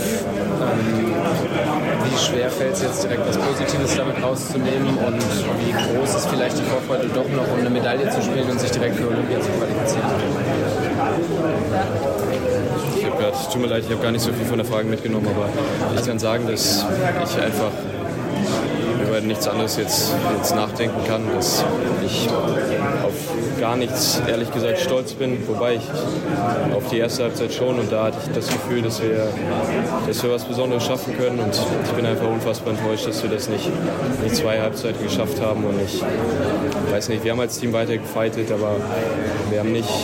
Wie schwer fällt es jetzt direkt was Positives damit rauszunehmen und wie groß ist vielleicht die Vorfreude doch noch, um eine Medaille zu spielen und sich direkt für Olympia zu qualifizieren? Tut mir leid, ich habe gar nicht so viel von der Frage mitgenommen, aber ich kann sagen, dass ich einfach über nichts anderes jetzt nachdenken kann, dass ich auf gar nichts, ehrlich gesagt, stolz bin, wobei ich auf die erste Halbzeit schon, und da hatte ich das Gefühl, dass wir was Besonderes schaffen können, und ich bin einfach unfassbar enttäuscht, dass wir das nicht 2 Halbzeiten geschafft haben, und ich weiß nicht, wir haben als Team weiter gefightet, aber wir haben nicht,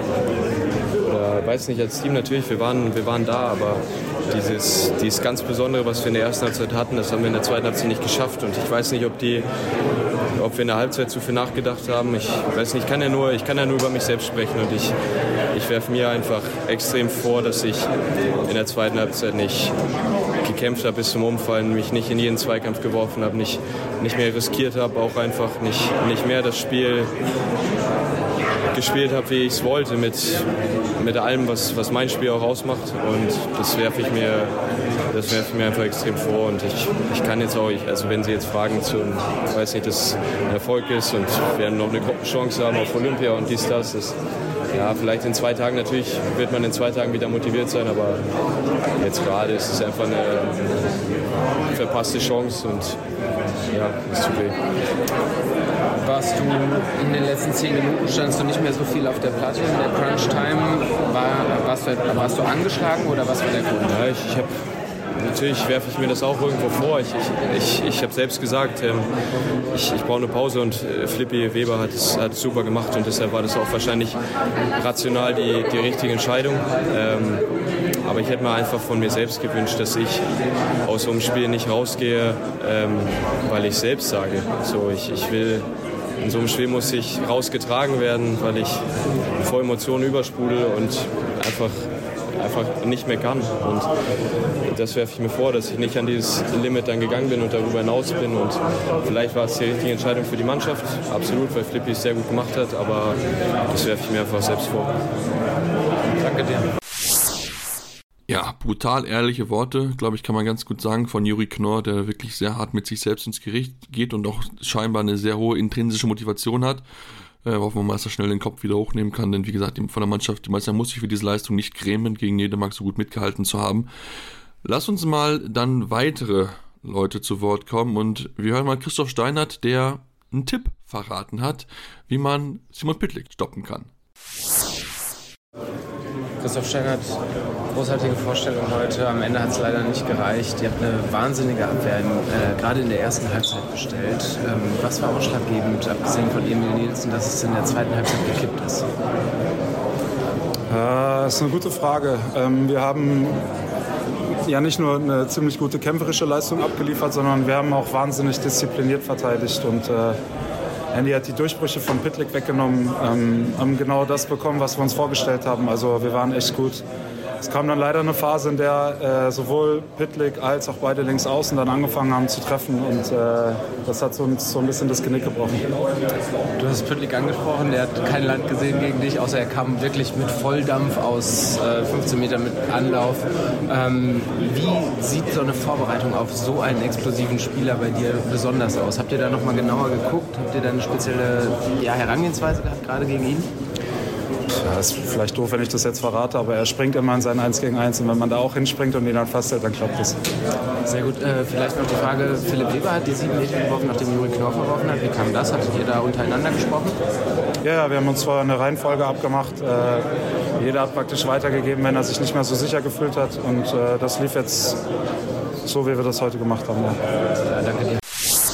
oder weiß nicht, als Team natürlich, wir waren da, aber dieses ganz Besondere, was wir in der ersten Halbzeit hatten, das haben wir in der zweiten Halbzeit nicht geschafft, und ich weiß nicht, ob wir in der Halbzeit zu viel nachgedacht haben. Ich weiß nicht, ich kann ja nur über mich selbst sprechen, und ich werfe mir einfach extrem vor, dass ich in der zweiten Halbzeit nicht gekämpft habe bis zum Umfallen, mich nicht in jeden Zweikampf geworfen habe, nicht mehr riskiert habe, auch einfach nicht mehr das Spiel gespielt habe, wie ich es wollte, mit allem, was mein Spiel auch ausmacht, und das werfe ich mir einfach extrem vor, und ich kann jetzt auch, also wenn Sie jetzt fragen weiß nicht, dass ein Erfolg ist und wir noch eine Gruppenchance haben auf Olympia und das, ja, vielleicht in 2 Tagen, natürlich wird man in 2 Tagen wieder motiviert sein, aber jetzt gerade ist es einfach eine verpasste Chance, und ja, es tut weh. Warst du in den letzten 10 Minuten, standst du nicht mehr so viel auf der Platte in der Crunch-Time? Warst du angeschlagen oder was war der Grund? Ja, natürlich werfe ich mir das auch irgendwo vor. Ich habe selbst gesagt, ich brauche eine Pause, und Flippi Weber hat es super gemacht, und deshalb war das auch wahrscheinlich rational die richtige Entscheidung. Aber ich hätte mir einfach von mir selbst gewünscht, dass ich aus so einem Spiel nicht rausgehe, weil ich selbst sage. So, ich will, in so einem Spiel muss ich rausgetragen werden, weil ich vor Emotionen übersprudel und einfach nicht mehr kann. Und das werfe ich mir vor, dass ich nicht an dieses Limit dann gegangen bin und darüber hinaus bin. Und vielleicht war es die richtige Entscheidung für die Mannschaft, absolut, weil Flippi es sehr gut gemacht hat, aber das werfe ich mir einfach selbst vor. Danke dir. Ja, brutal ehrliche Worte, glaube ich, kann man ganz gut sagen, von Juri Knorr, der wirklich sehr hart mit sich selbst ins Gericht geht und auch scheinbar eine sehr hohe intrinsische Motivation hat. Hoffen wir mal, dass er schnell den Kopf wieder hochnehmen kann, denn wie gesagt, von der Mannschaft, die Meister muss sich für diese Leistung nicht grämen, gegen Dänemark so gut mitgehalten zu haben. Lass uns mal dann weitere Leute zu Wort kommen, und wir hören mal Christoph Steinert, der einen Tipp verraten hat, wie man Simon Pytlik stoppen kann. Christoph Steinert, großartige Vorstellung heute. Am Ende hat es leider nicht gereicht. Ihr habt eine wahnsinnige Abwehr gerade in der ersten Halbzeit gestellt. Was war ausschlaggebend, abgesehen von Emil Nielsen, dass es in der zweiten Halbzeit gekippt ist? Das ist eine gute Frage. Wir haben ja nicht nur eine ziemlich gute kämpferische Leistung abgeliefert, sondern wir haben auch wahnsinnig diszipliniert verteidigt, und Andy hat die Durchbrüche von Pytlik weggenommen, haben genau das bekommen, was wir uns vorgestellt haben. Also wir waren echt gut Es kam dann leider eine Phase, in der sowohl Pitlick als auch beide Linksaußen dann angefangen haben zu treffen und das hat uns so ein bisschen das Genick gebrochen. Du hast Pitlick angesprochen, der hat kein Land gesehen gegen dich, außer er kam wirklich mit Volldampf aus 15 Metern mit Anlauf. Wie sieht so eine Vorbereitung auf so einen explosiven Spieler bei dir besonders aus? Habt ihr da nochmal genauer geguckt? Habt ihr da eine spezielle Herangehensweise gehabt, gerade gegen ihn? Ja, ist vielleicht doof, wenn ich das jetzt verrate, aber er springt immer in sein 1 gegen 1 und wenn man da auch hinspringt und ihn dann fasthält, dann klappt das. Sehr gut. Vielleicht noch die Frage, Philipp Weber hat die 7 Meter geworfen, nachdem Juri Knorr verworfen hat. Wie kam das? Hattet ihr da untereinander gesprochen? Ja, wir haben uns zwar eine Reihenfolge abgemacht. Jeder hat praktisch weitergegeben, wenn er sich nicht mehr so sicher gefühlt hat und das lief jetzt so, wie wir das heute gemacht haben. Ja. Danke dir.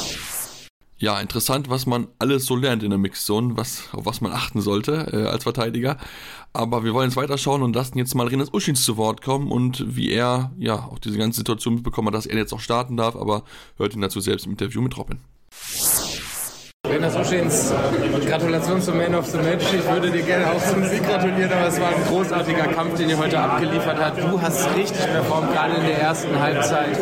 Ja, interessant, was man alles so lernt in der Mixzone, auf was man achten sollte als Verteidiger. Aber wir wollen jetzt weiterschauen und lassen jetzt mal Renas Uschins zu Wort kommen und wie er auch diese ganze Situation mitbekommen hat, dass er jetzt auch starten darf. Aber hört ihn dazu selbst im Interview mit Robin. Renas Uschins, Gratulation zum Man of the Match. Ich würde dir gerne auch zum Sieg gratulieren, aber es war ein großartiger Kampf, den ihr heute abgeliefert habt. Du hast richtig performt, gerade in der ersten Halbzeit.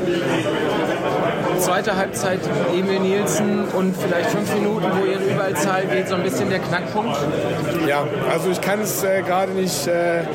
Zweite Halbzeit Emil Nielsen und vielleicht 5 Minuten, wo ihr in Überzahl geht, so ein bisschen der Knackpunkt? Ja, also ich kann es gerade nicht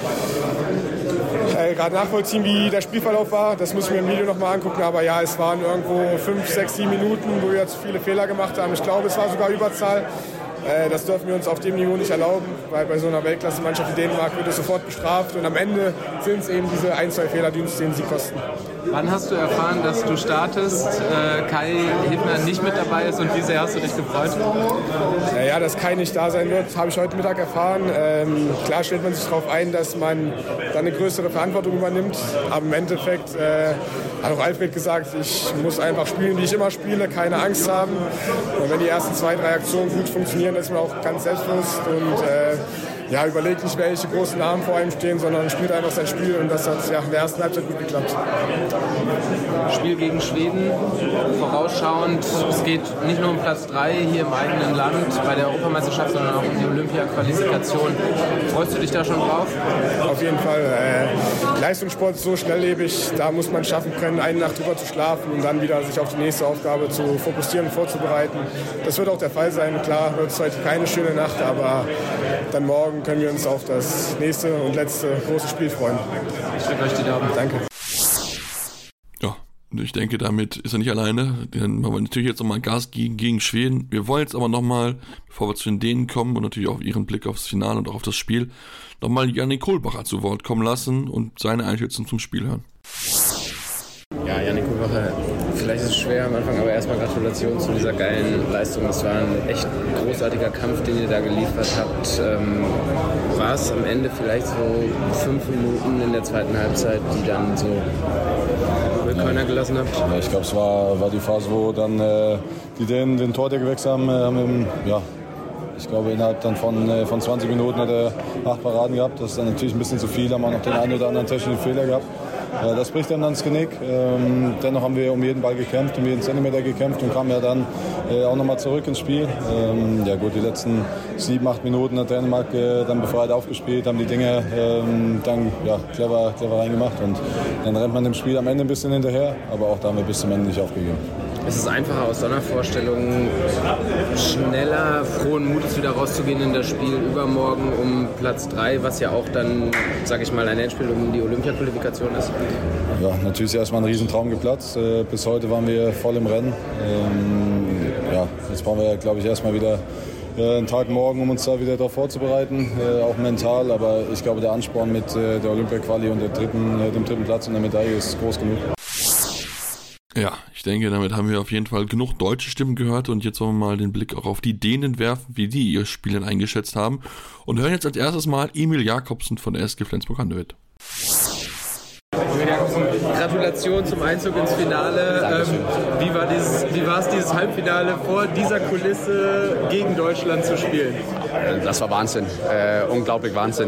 nachvollziehen, wie der Spielverlauf war. Das muss ich mir im Video nochmal angucken. Aber ja, es waren irgendwo 5, 6, 7 Minuten, wo wir zu viele Fehler gemacht haben. Ich glaube, es war sogar Überzahl. Das dürfen wir uns auf dem Niveau nicht erlauben, weil bei so einer Weltklasse-Mannschaft wie Dänemark wird es sofort bestraft. Und am Ende sind es eben diese 1, 2 Fehler, die uns den Sieg kosten. Wann hast du erfahren, dass du startest, Kai Hibner nicht mit dabei ist und wie sehr hast du dich gefreut? Ja, dass Kai nicht da sein wird, habe ich heute Mittag erfahren. Klar stellt man sich darauf ein, dass man dann eine größere Verantwortung übernimmt. Aber im Endeffekt hat auch Alfred gesagt, ich muss einfach spielen, wie ich immer spiele, keine Angst haben. Und wenn die ersten 2, 3 Aktionen gut funktionieren, ist man auch ganz selbstbewusst und überlegt nicht, welche großen Namen vor einem stehen, sondern spielt einfach sein Spiel und das hat in der ersten Halbzeit gut geklappt. Spiel gegen Schweden, vorausschauend, es geht nicht nur um Platz 3 hier im eigenen Land bei der Europameisterschaft, sondern auch um die Olympia-Qualifikation. Freust du dich da schon drauf? Auf jeden Fall. Leistungssport ist so schnelllebig, da muss man schaffen können, eine Nacht drüber zu schlafen und dann wieder sich auf die nächste Aufgabe zu fokussieren und vorzubereiten. Das wird auch der Fall sein. Klar wird es heute keine schöne Nacht, aber dann morgen können wir uns auf das nächste und letzte große Spiel freuen. Ich drücke euch die Daumen. Danke. Ja, ich denke, damit ist er nicht alleine. Denn wir wollen natürlich jetzt nochmal Gas gegen Schweden. Wir wollen jetzt aber nochmal, bevor wir zu den Dänen kommen und natürlich auch ihren Blick aufs Finale und auch auf das Spiel, nochmal Yannick Kohlbacher zu Wort kommen lassen und seine Einschätzung zum Spiel hören. Ja, Yannick Kohlbacher, vielleicht ist es schwer am Anfang, aber erstmal Gratulation zu dieser geilen Leistung. Es war ein echt großartiger Kampf, den ihr da geliefert habt. War es am Ende vielleicht so 5 Minuten in der zweiten Halbzeit, die dann so Kölner gelassen habt? Ja, ich glaube, es war die Phase, wo dann die Dänen den Tordecker gewechselt haben. Ich glaube, innerhalb dann von 20 Minuten hat er 8 Paraden gehabt. Das ist dann natürlich ein bisschen zu viel, haben wir noch den einen oder anderen technischen Fehler gehabt. Das bricht dann das Genick. Dennoch haben wir um jeden Ball gekämpft, um jeden Zentimeter gekämpft und kamen ja dann auch nochmal zurück ins Spiel. Die letzten 7, 8 Minuten hat Dänemark dann befreit aufgespielt, haben die Dinge dann clever reingemacht und dann rennt man dem Spiel am Ende ein bisschen hinterher, aber auch da haben wir bis zum Ende nicht aufgegeben. Es ist einfacher aus so einer Vorstellung, schneller, frohen Mutes wieder rauszugehen in das Spiel übermorgen um Platz 3, was ja auch dann, sage ich mal, ein Endspiel um die Olympia-Qualifikation ist. Ja, natürlich ist erstmal ein Riesentraum geplatzt. Bis heute waren wir voll im Rennen. Jetzt brauchen wir, glaube ich, erstmal wieder einen Tag morgen, um uns da wieder darauf vorzubereiten, auch mental. Aber ich glaube, der Ansporn mit der Olympia-Quali und dem dritten Platz und der Medaille ist groß genug. Ja, ich denke, damit haben wir auf jeden Fall genug deutsche Stimmen gehört und jetzt wollen wir mal den Blick auch auf die Dänen werfen, wie die ihr Spiel dann eingeschätzt haben und hören jetzt als erstes mal Emil Jakobsen von der SG Flensburg-Handewitt. Emil Jakobsen, Gratulation zum Einzug ins Finale. Wie war es, dieses Halbfinale vor dieser Kulisse gegen Deutschland zu spielen? Das war Wahnsinn, unglaublich Wahnsinn.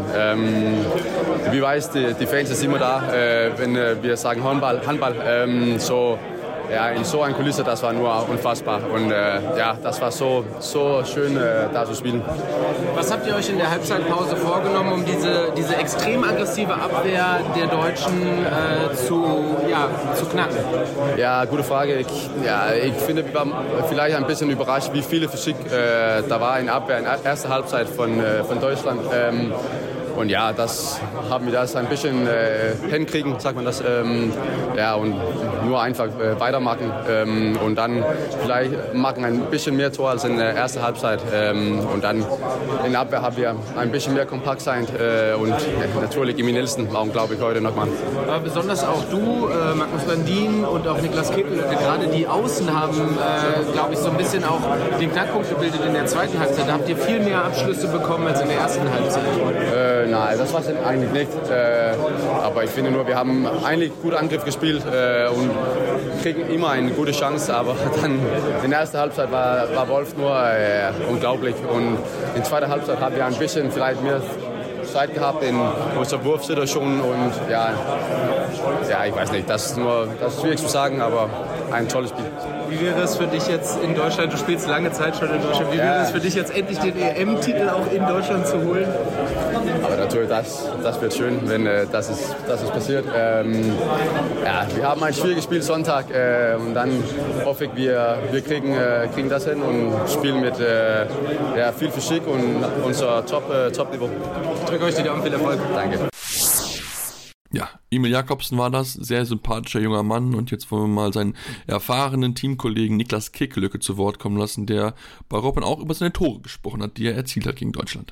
Wie weiß, die Fans sind immer da, wenn wir sagen Handball. ja, in so einer Kulisse, das war nur unfassbar. Und ja, das war so schön, da zu spielen. Was habt ihr euch in der Halbzeitpause vorgenommen, um diese extrem aggressive Abwehr der Deutschen zu knacken? Ja, gute Frage. Ich finde, wir waren vielleicht ein bisschen überrascht, wie viele Physik da war in Abwehr in der ersten Halbzeit von Deutschland. Und ja, das haben wir das ein bisschen hinkriegen, sagt man das. Ja, und nur einfach weitermachen und dann vielleicht machen ein bisschen mehr Tor als in der ersten Halbzeit. Und dann in der Abwehr haben wir ein bisschen mehr kompakt sein. Und natürlich Emil Nielsen war unglaublich heute nochmal. Aber besonders auch du, Magnus Landin und auch Niklas Kekelöcke, gerade die Außen haben, glaube ich, so ein bisschen auch den Knackpunkt gebildet in der zweiten Halbzeit. Da habt ihr viel mehr Abschlüsse bekommen als in der ersten Halbzeit. Nein, das war es eigentlich nicht. Aber ich finde nur, wir haben eigentlich gut Angriff gespielt und kriegen immer eine gute Chance. Aber dann in der ersten Halbzeit war Wolf nur unglaublich. Und in der zweiten Halbzeit haben wir ein bisschen vielleicht mehr Zeit gehabt in unserer Wurfsituation. Und ja, ich weiß nicht, das ist schwierig zu sagen, aber ein tolles Spiel. Wie wäre es für dich jetzt in Deutschland, du spielst lange Zeit schon in Deutschland, wie wäre es für dich jetzt endlich den EM-Titel auch in Deutschland zu holen? Aber natürlich, das wird schön, wenn das ist passiert. Wir haben ein schwieriges Spiel Sonntag und dann hoffe ich, wir kriegen das hin und spielen mit viel Physik und unser Top-Niveau. Ich drücke euch die Daumen, viel Erfolg. Danke. Ja, Emil Jakobsen war das, sehr sympathischer junger Mann, und jetzt wollen wir mal seinen erfahrenen Teamkollegen Niklas Kekelöcke zu Wort kommen lassen, der bei Robin auch über seine Tore gesprochen hat, die er erzielt hat gegen Deutschland.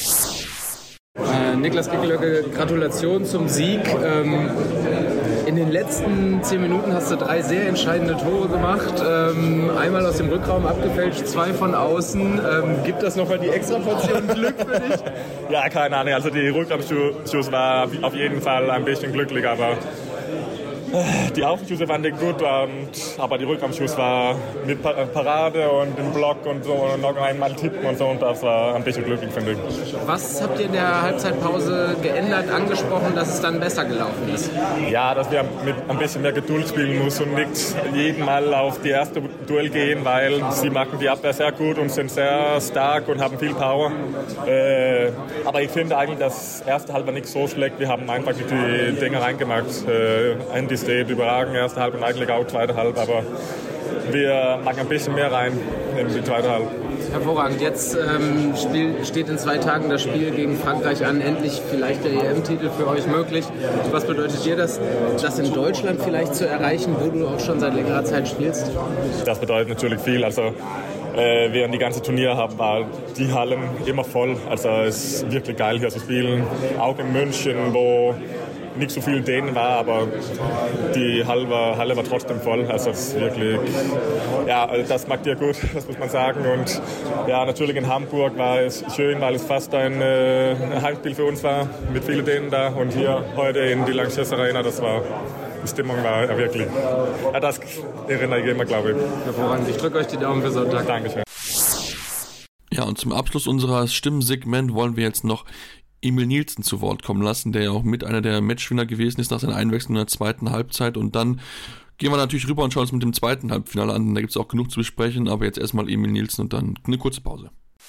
Niklas Kekelöcke, Gratulation zum Sieg. In den letzten 10 Minuten hast du 3 sehr entscheidende Tore gemacht. Einmal aus dem Rückraum abgefälscht, 2 von außen. Gibt das nochmal die extra Portion Glück für dich? Ja, keine Ahnung. Also die Rückraumschuss war auf jeden Fall ein bisschen glücklich, aber die Außenschüsse fand ich gut, aber die Rückraumschuss war mit Parade und im Block und so und noch einmal tippen und so, und das war ein bisschen glücklich, finde ich. Was habt ihr in der Halbzeitpause geändert, angesprochen, dass es dann besser gelaufen ist? Ja, dass wir mit ein bisschen mehr Geduld spielen müssen und nicht jeden Mal auf die erste Duell gehen, weil sie machen die Abwehr sehr gut und sind sehr stark und haben viel Power. Aber ich finde eigentlich, das erste Halbzeit nicht so schlecht. Wir haben einfach die Dinge reingemacht. Andy steht überragend, erste Halb und eigentlich auch zweite Halb, aber wir machen ein bisschen mehr rein in die zweite Halb. Hervorragend. Jetzt steht in 2 Tagen das Spiel gegen Frankreich an. Endlich vielleicht der EM-Titel für euch möglich. Was bedeutet dir das in Deutschland vielleicht zu erreichen, wo du auch schon seit längerer Zeit spielst? Das bedeutet natürlich viel. Also während die ganze Turnier haben, war die Hallen immer voll. Also es ist wirklich geil hier zu spielen. Auch in München, wo nicht so viel Dänen war, aber die Halle war trotzdem voll. Also es ist wirklich, ja, das macht dir gut, das muss man sagen. Und ja, natürlich in Hamburg war es schön, weil es fast ein Heimspiel für uns war, mit vielen Dänen da. Und hier heute in die Lanxess Arena, die Stimmung war wirklich, ja, das erinnere ich immer, glaube ich. Hervorragend, ich drücke euch die Daumen für Sonntag. Dankeschön. Ja, und zum Abschluss unseres Stimmensegment wollen wir jetzt noch Emil Nielsen zu Wort kommen lassen, der ja auch mit einer der Matchwinner gewesen ist nach seiner Einwechslung in der zweiten Halbzeit. Und dann gehen wir natürlich rüber und schauen uns mit dem zweiten Halbfinale an. Da gibt es auch genug zu besprechen, aber jetzt erstmal Emil Nielsen und dann eine kurze Pause.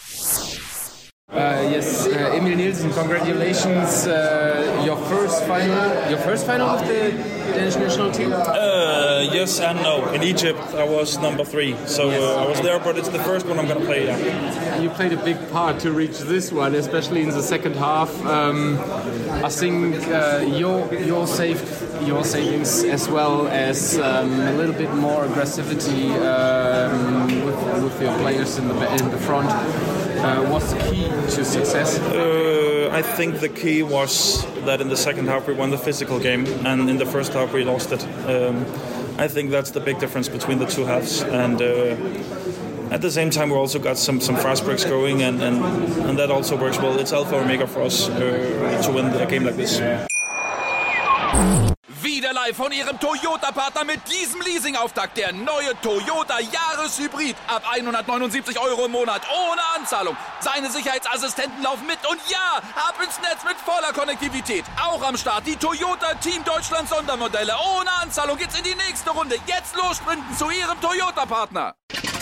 Yes, Emil Nielsen, congratulations. Your first final of the Danish national team? Yes and no. In Egypt, I was number 3, so I was there, but it's the first one I'm going to play. Yeah. You played a big part to reach this one, especially in the second half. I think your savings, as well as a little bit more aggressivity with your players in the front. What's the key to success? I think the key was that in the second half we won the physical game, and in the first half we lost it. I think that's the big difference between the two halves, and at the same time we also got some fast breaks going, and that also works well. It's alpha or omega for us to win a game like this. wieder live von Ihrem Toyota-Partner mit diesem Leasing-Auftakt. Der neue Toyota Jahreshybrid. Ab 179 € im Monat. Ohne Anzahlung. Seine Sicherheitsassistenten laufen mit. Und ja, ab ins Netz mit voller Konnektivität. Auch am Start die Toyota Team Deutschland Sondermodelle. Ohne Anzahlung geht's in die nächste Runde. Jetzt los sprinten zu Ihrem Toyota-Partner.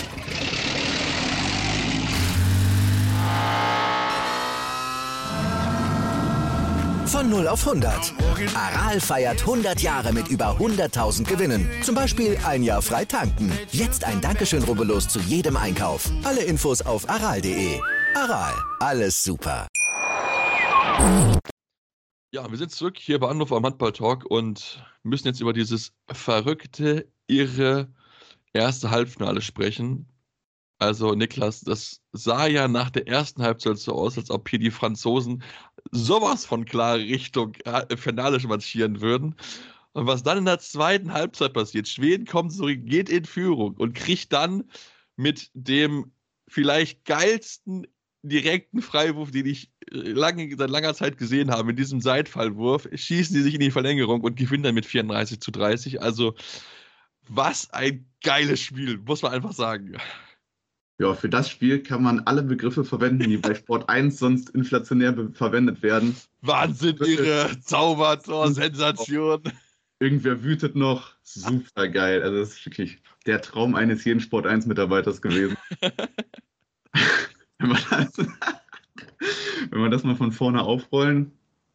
Von 0 auf 100. Aral feiert 100 Jahre mit über 100.000 Gewinnen. Zum Beispiel ein Jahr frei tanken. Jetzt ein Dankeschön, rubbellos zu jedem Einkauf. Alle Infos auf aral.de. Aral, alles super. Ja, wir sind zurück hier bei Anruf am Handball-Talk und müssen jetzt über dieses verrückte, irre erste Halbfinale sprechen. Also Niklas, das sah ja nach der ersten Halbzeit so aus, als ob hier die Franzosen sowas von klar Richtung Finale marschieren würden. Und was dann in der zweiten Halbzeit passiert, Schweden kommt zurück, geht in Führung und kriegt dann mit dem vielleicht geilsten direkten Freiwurf, den ich seit langer Zeit gesehen habe, in diesem Seitfallwurf, schießen sie sich in die Verlängerung und gewinnen dann mit 34:30. Also was ein geiles Spiel, muss man einfach sagen. Ja, für das Spiel kann man alle Begriffe verwenden, die bei Sport 1 sonst inflationär verwendet werden. Wahnsinn, irre, Zaubertor, Sensation. Irgendwer wütet noch. Super geil. Also das ist wirklich der Traum eines jeden Sport 1 Mitarbeiters gewesen. Wenn wir das mal von vorne aufrollen.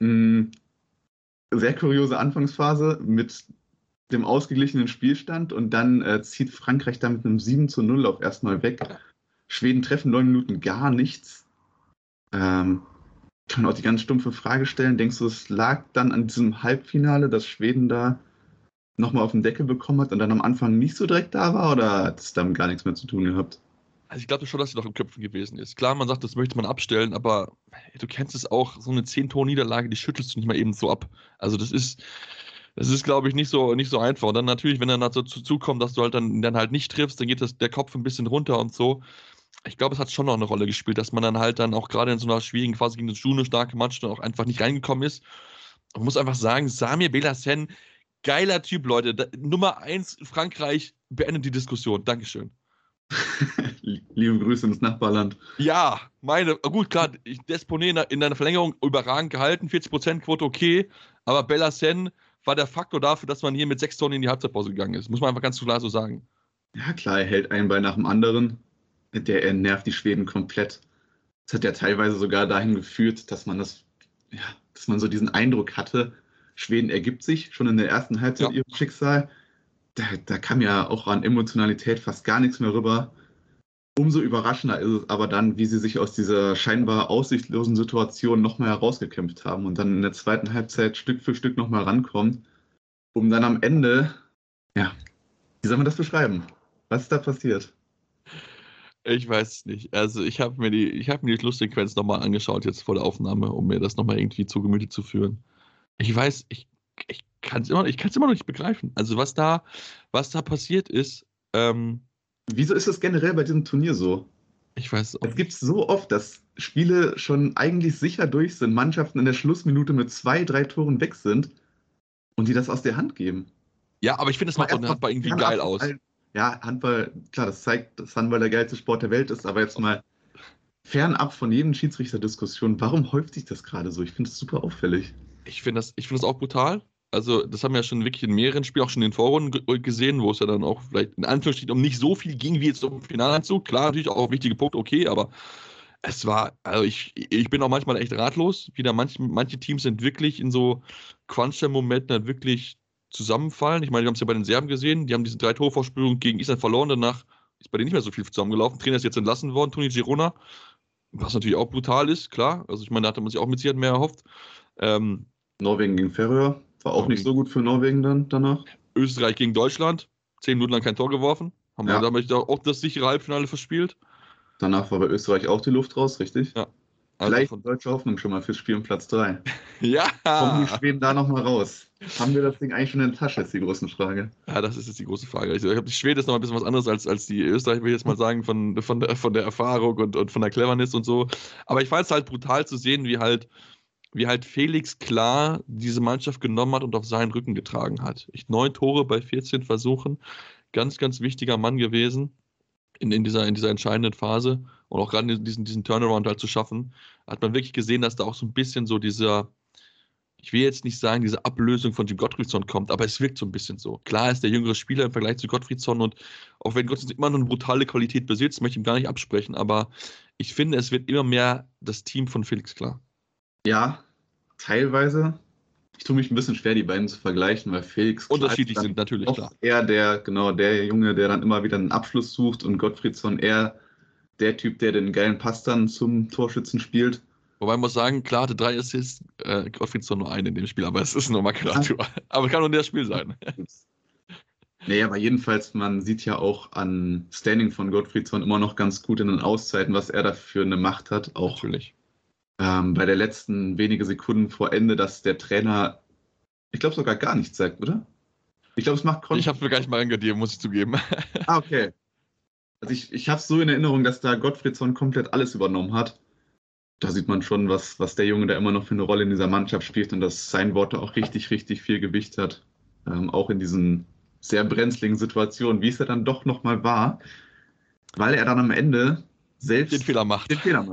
Sehr kuriose Anfangsphase mit dem ausgeglichenen Spielstand und dann zieht Frankreich da mit einem 7:0 auf erstmal weg. Schweden treffen 9 Minuten gar nichts. Kann man auch die ganz stumpfe Frage stellen, denkst du, es lag dann an diesem Halbfinale, dass Schweden da nochmal auf den Deckel bekommen hat und dann am Anfang nicht so direkt da war, oder hat es damit gar nichts mehr zu tun gehabt? Also ich glaube schon, dass sie noch im Köpfen gewesen ist. Klar, man sagt, das möchte man abstellen, aber du kennst es auch, so eine 10-Tor-Niederlage, die schüttelst du nicht mal eben so ab. Also das ist, glaube ich, nicht so einfach. Und dann natürlich, wenn dann dazu kommt, dass du halt dann halt nicht triffst, dann geht der Kopf ein bisschen runter und so. Ich glaube, es hat schon noch eine Rolle gespielt, dass man dann halt dann auch gerade in so einer schwierigen Phase gegen so eine starke Mannschaft dann auch einfach nicht reingekommen ist. Man muss einfach sagen, Samir Belhassen, geiler Typ, Leute. Nummer 1 Frankreich beendet die Diskussion. Dankeschön. Liebe Grüße ins Nachbarland. Ja, gut, klar, Desponé in der Verlängerung überragend gehalten, 40% Quote okay, aber Belhassen war der Faktor dafür, dass man hier mit 6 Toren in die Halbzeitpause gegangen ist. Muss man einfach ganz klar so sagen. Ja, klar, er hält einen Ball nach dem anderen. Er nervt die Schweden komplett. Das hat ja teilweise sogar dahin geführt, dass man so diesen Eindruck hatte, Schweden ergibt sich schon in der ersten Halbzeit ihrem Schicksal. Da kam ja auch an Emotionalität fast gar nichts mehr rüber. Umso überraschender ist es aber dann, wie sie sich aus dieser scheinbar aussichtslosen Situation nochmal herausgekämpft haben und dann in der zweiten Halbzeit Stück für Stück nochmal rankommen, um dann am Ende, wie soll man das beschreiben? Was ist da passiert? Ich weiß es nicht. Also ich habe mir die Schlusssequenz nochmal angeschaut jetzt vor der Aufnahme, um mir das nochmal irgendwie zu Gemüte zu führen. Ich kann es immer noch nicht begreifen. Also was da passiert ist. Wieso ist das generell bei diesem Turnier so? Ich weiß es auch. Es gibt so oft, dass Spiele schon eigentlich sicher durch sind, Mannschaften in der Schlussminute mit 2-3 Toren weg sind und die das aus der Hand geben. Ja, aber ich finde, es macht auch den Handball irgendwie geil aus. Ja, Handball, klar, das zeigt, dass Handball der geilste Sport der Welt ist, aber jetzt mal fernab von jedem Schiedsrichterdiskussion, warum häuft sich das gerade so? Ich finde es super auffällig. Ich finde das auch brutal. Also, das haben wir ja schon wirklich in mehreren Spielen, auch schon in den Vorrunden gesehen, wo es ja dann auch vielleicht in Anführungsstrichen um nicht so viel ging wie jetzt um Finaleinzug. Klar, natürlich auch wichtige Punkte, okay, aber es war, also ich bin auch manchmal echt ratlos, wie da manche Teams sind wirklich in so Crunch-Momenten halt wirklich zusammenfallen. Ich meine, wir haben es ja bei den Serben gesehen, die haben diese 3-Tore-Vorsprung gegen Island verloren, danach ist bei denen nicht mehr so viel zusammengelaufen. Trainer ist jetzt entlassen worden, Toni Girona, was natürlich auch brutal ist, klar. Also ich meine, da hatte man sich auch mit Sicherheit mehr erhofft. Norwegen gegen Färöer, war auch nicht so gut für Norwegen dann danach. Österreich gegen Deutschland, 10 Minuten lang kein Tor geworfen, haben wir damit auch das sichere Halbfinale verspielt. Danach war bei Österreich auch die Luft raus, richtig? Ja. Also vielleicht deutsche Hoffnung schon mal fürs Spiel um Platz 3. Ja! Kommen die Schweden da nochmal raus? Haben wir das Ding eigentlich schon in der Tasche, ist die große Frage. Ja, das ist jetzt die große Frage. Ich glaube, die Schweden ist noch ein bisschen was anderes als die Österreicher, will ich jetzt mal sagen, von der Erfahrung und von der Cleverness und so. Aber ich fand es halt brutal zu sehen, wie halt wie halt Felix klar diese Mannschaft genommen hat und auf seinen Rücken getragen hat. 9 Tore bei 14 Versuchen. Ganz, ganz wichtiger Mann gewesen in dieser entscheidenden Phase. Und auch gerade diesen Turnaround halt zu schaffen, hat man wirklich gesehen, dass da auch so ein bisschen so dieser, ich will jetzt nicht sagen, diese Ablösung von Jim Gottfriedson kommt, aber es wirkt so ein bisschen so. Klar ist der jüngere Spieler im Vergleich zu Gottfriedson und auch wenn Gottfriedson immer noch eine brutale Qualität besitzt, möchte ich ihm gar nicht absprechen, aber ich finde, es wird immer mehr das Team von Felix klar. Ja, teilweise. Ich tue mich ein bisschen schwer, die beiden zu vergleichen, weil Felix unterschiedlich sind, natürlich, klar. Eher der Junge, der dann immer wieder einen Abschluss sucht und Gottfriedson eher der Typ, der den geilen Pass dann zum Torschützen spielt. Wobei man muss sagen, klar hatte 3 Assists, Gottfriedson nur einen in dem Spiel, aber es ist nur Makulatur. Aber kann nur das Spiel sein. Nee, aber jedenfalls, man sieht ja auch an Standing von Gottfriedson immer noch ganz gut in den Auszeiten, was er dafür eine Macht hat. Auch natürlich. Bei der letzten wenige Sekunden vor Ende, dass der Trainer, ich glaube, sogar gar nichts sagt, oder? Ich glaube, es macht Ich habe es mir gar nicht mal angegeben, muss ich zugeben. Ah, okay. Also ich habe es so in Erinnerung, dass da Gottfriedson komplett alles übernommen hat. Da sieht man schon, was der Junge da immer noch für eine Rolle in dieser Mannschaft spielt und dass sein Wort da auch richtig, richtig viel Gewicht hat. Auch in diesen sehr brenzligen Situationen, wie es ja dann doch nochmal war, weil er dann am Ende selbst den Fehler macht.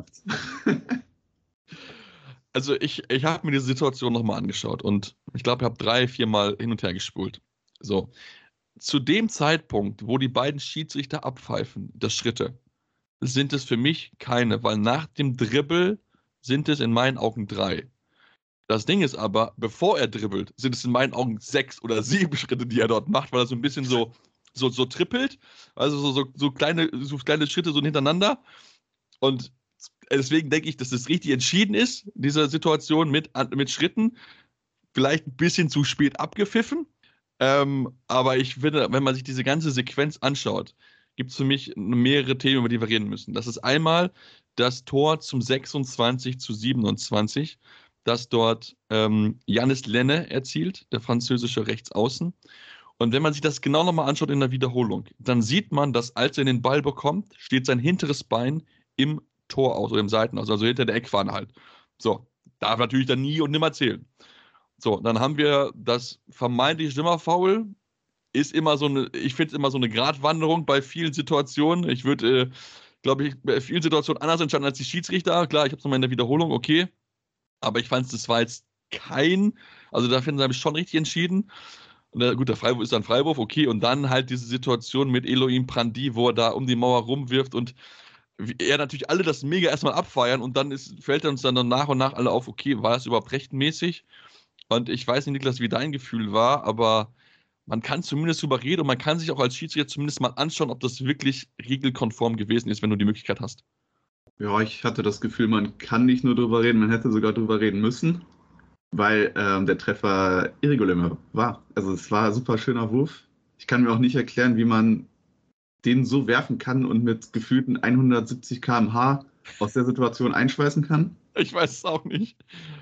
Also ich habe mir diese Situation nochmal angeschaut und ich glaube, ich habe 3-4 Mal hin und her gespult. So. Zu dem Zeitpunkt, wo die beiden Schiedsrichter abpfeifen, das Schritte, sind es für mich keine, weil nach dem Dribbel sind es in meinen Augen 3. Das Ding ist aber, bevor er dribbelt, sind es in meinen Augen 6 oder 7 Schritte, die er dort macht, weil er so ein bisschen so trippelt, also so kleine Schritte so hintereinander und deswegen denke ich, dass es richtig entschieden ist, diese Situation mit Schritten. Vielleicht ein bisschen zu spät abgepfiffen. Aber ich finde, wenn man sich diese ganze Sequenz anschaut, gibt es für mich mehrere Themen, über die wir reden müssen. Das ist einmal das Tor zum 26:27, das dort Yannis Lenne erzielt, der französische Rechtsaußen. Und wenn man sich das genau nochmal anschaut in der Wiederholung, dann sieht man, dass als er den Ball bekommt, steht sein hinteres Bein im Tor aus oder im Seitenaus, also hinter der Eckfahne halt. So, darf natürlich dann nie und nimmer zählen. So, dann haben wir das vermeintliche Schlimmer-Foul. Ist immer so eine, ich finde es immer so eine Gratwanderung bei vielen Situationen. Ich würde, glaube ich, bei vielen Situationen anders entscheiden als die Schiedsrichter. Klar, ich habe es nochmal in der Wiederholung, okay. Aber ich fand es, das war jetzt also da finde ich schon richtig entschieden. Und gut, der Freiwurf ist dann Freiwurf, okay. Und dann halt diese Situation mit Elohim Prandi, wo er da um die Mauer rumwirft und er natürlich alle das mega erstmal abfeiern und dann fällt uns dann nach und nach alle auf, okay, war das überhaupt rechtmäßig? Und ich weiß nicht, Niklas, wie dein Gefühl war, aber man kann zumindest drüber reden und man kann sich auch als Schiedsrichter zumindest mal anschauen, ob das wirklich regelkonform gewesen ist, wenn du die Möglichkeit hast. Ja, ich hatte das Gefühl, man kann nicht nur drüber reden, man hätte sogar drüber reden müssen, weil der Treffer irregulär war. Also es war ein super schöner Wurf. Ich kann mir auch nicht erklären, wie man den so werfen kann und mit gefühlten 170 km/h aus der Situation einschweißen kann. Ich weiß es auch nicht.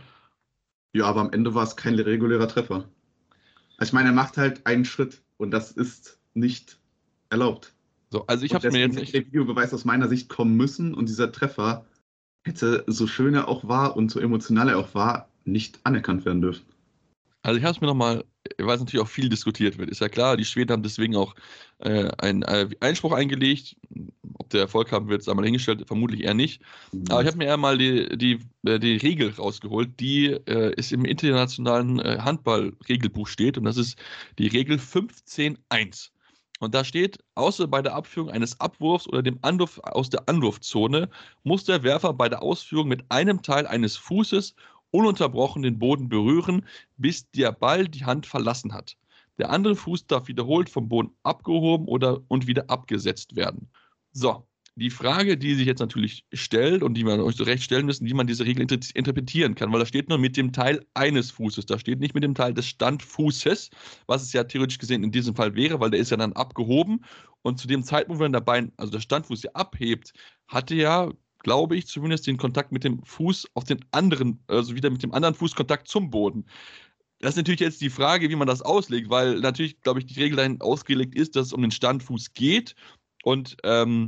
Ja, aber am Ende war es kein regulärer Treffer. Also ich meine, er macht halt einen Schritt und das ist nicht erlaubt. So, also ich habe mir jetzt echt... Der Videobeweis aus meiner Sicht kommen müssen und dieser Treffer hätte, so schön er auch war und so emotional er auch war, nicht anerkannt werden dürfen. Also ich habe es mir nochmal, weil es natürlich auch viel diskutiert wird, ist ja klar, die Schweden haben deswegen auch einen Einspruch eingelegt. Ob der Erfolg haben wird, sei mal hingestellt, vermutlich eher nicht. Aber ich habe mir eher mal die Regel rausgeholt, die ist im internationalen Handball-Regelbuch steht und das ist die Regel 15.1. Und da steht, außer bei der Abführung eines Abwurfs oder dem Anwurf aus der Anwurfzone muss der Werfer bei der Ausführung mit einem Teil eines Fußes ununterbrochen den Boden berühren, bis der Ball die Hand verlassen hat. Der andere Fuß darf wiederholt vom Boden abgehoben und wieder abgesetzt werden. So, die Frage, die sich jetzt natürlich stellt und die wir euch so recht stellen müssen, wie man diese Regel interpretieren kann, weil da steht nur mit dem Teil eines Fußes, da steht nicht mit dem Teil des Standfußes, was es ja theoretisch gesehen in diesem Fall wäre, weil der ist ja dann abgehoben und zu dem Zeitpunkt, wenn der Standfuß ja abhebt, hatte ja, glaube ich, zumindest den Kontakt mit dem Fuß auf den anderen, also wieder mit dem anderen Fuß Kontakt zum Boden. Das ist natürlich jetzt die Frage, wie man das auslegt, weil natürlich, glaube ich, die Regel dahin ausgelegt ist, dass es um den Standfuß geht und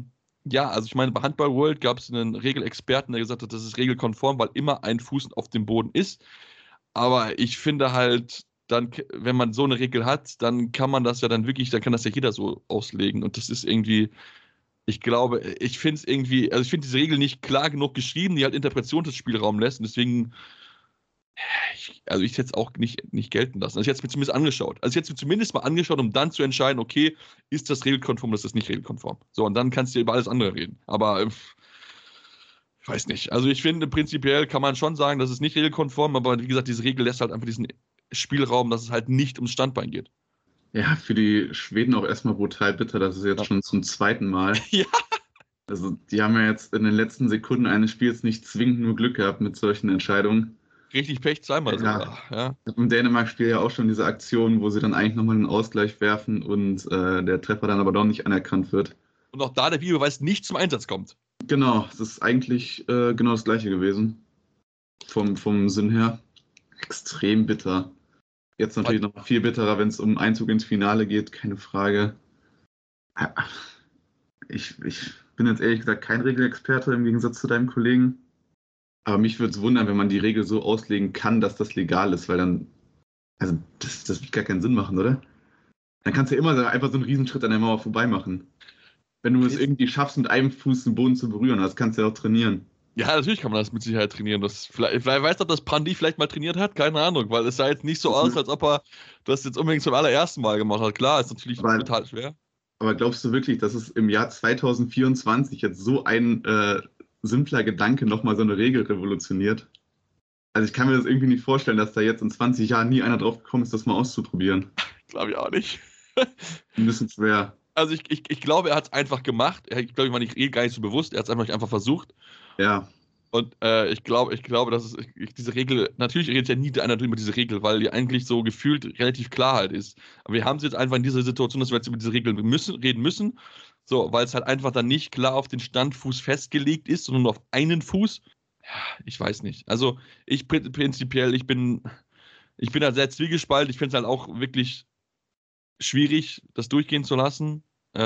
Ja, also ich meine, bei Handball World gab es einen Regelexperten, der gesagt hat, das ist regelkonform, weil immer ein Fuß auf dem Boden ist. Aber ich finde halt, dann, wenn man so eine Regel hat, dann kann man das ja dann wirklich, dann kann das ja jeder so auslegen. Und das ist irgendwie, ich glaube, ich finde es irgendwie, also ich finde diese Regel nicht klar genug geschrieben, die halt Interpretationsspielraum lässt. Und deswegen, ich hätte es auch nicht gelten lassen. Also ich hätte es mir zumindest angeschaut. Also ich hätte es mir zumindest mal angeschaut, um dann zu entscheiden, okay, ist das regelkonform oder ist das nicht regelkonform? So, und dann kannst du über alles andere reden. Aber ich weiß nicht. Also ich finde, prinzipiell kann man schon sagen, das ist nicht regelkonform, aber wie gesagt, diese Regel lässt halt einfach diesen Spielraum, dass es halt nicht ums Standbein geht. Ja, für die Schweden auch erstmal brutal bitter, das ist jetzt schon zum zweiten Mal. Ja. Also die haben ja jetzt in den letzten Sekunden eines Spiels nicht zwingend nur Glück gehabt mit solchen Entscheidungen. Richtig Pech zweimal sogar. Ja. Im Dänemark-Spiel ja auch schon diese Aktion, wo sie dann eigentlich nochmal einen Ausgleich werfen und der Treffer dann aber doch nicht anerkannt wird. Und auch da der Videobeweis nicht zum Einsatz kommt. Genau, das ist eigentlich genau das Gleiche gewesen. Vom Sinn her. Extrem bitter. Jetzt natürlich noch viel bitterer, wenn es um Einzug ins Finale geht, keine Frage. Ich bin jetzt ehrlich gesagt kein Regelexperte im Gegensatz zu deinem Kollegen. Aber mich würde es wundern, wenn man die Regel so auslegen kann, dass das legal ist, weil dann, also das wird gar keinen Sinn machen, oder? Dann kannst du ja immer einfach so einen Riesenschritt an der Mauer vorbei machen. Wenn du es irgendwie schaffst, mit einem Fuß den Boden zu berühren, das kannst du ja auch trainieren. Ja, natürlich kann man das mit Sicherheit trainieren. Vielleicht weißt du, ob das Prandi vielleicht mal trainiert hat, keine Ahnung, weil es sah jetzt nicht so aus, als ob er das jetzt unbedingt zum allerersten Mal gemacht hat. Klar, ist natürlich total schwer. Aber glaubst du wirklich, dass es im Jahr 2024 jetzt so ein simpler Gedanke nochmal so eine Regel revolutioniert? Also ich kann mir das irgendwie nicht vorstellen, dass da jetzt in 20 Jahren nie einer drauf gekommen ist, das mal auszuprobieren. Glaube ich auch nicht. Ein bisschen schwer. Also ich glaube, er hat es einfach gemacht. Ich glaube, ich war nicht gar nicht so bewusst. Er hat es einfach versucht. Ja. Und ich glaube, dass es diese Regel, natürlich redet ja nie einer über diese Regel, weil die eigentlich so gefühlt relativ Klarheit ist. Aber wir haben es jetzt einfach in dieser Situation, dass wir jetzt über diese Regel reden müssen. So, weil es halt einfach dann nicht klar auf den Standfuß festgelegt ist, sondern nur auf einen Fuß. Ja, ich weiß nicht. Also ich bin da sehr zwiegespalten. Ich finde es halt auch wirklich schwierig, das durchgehen zu lassen.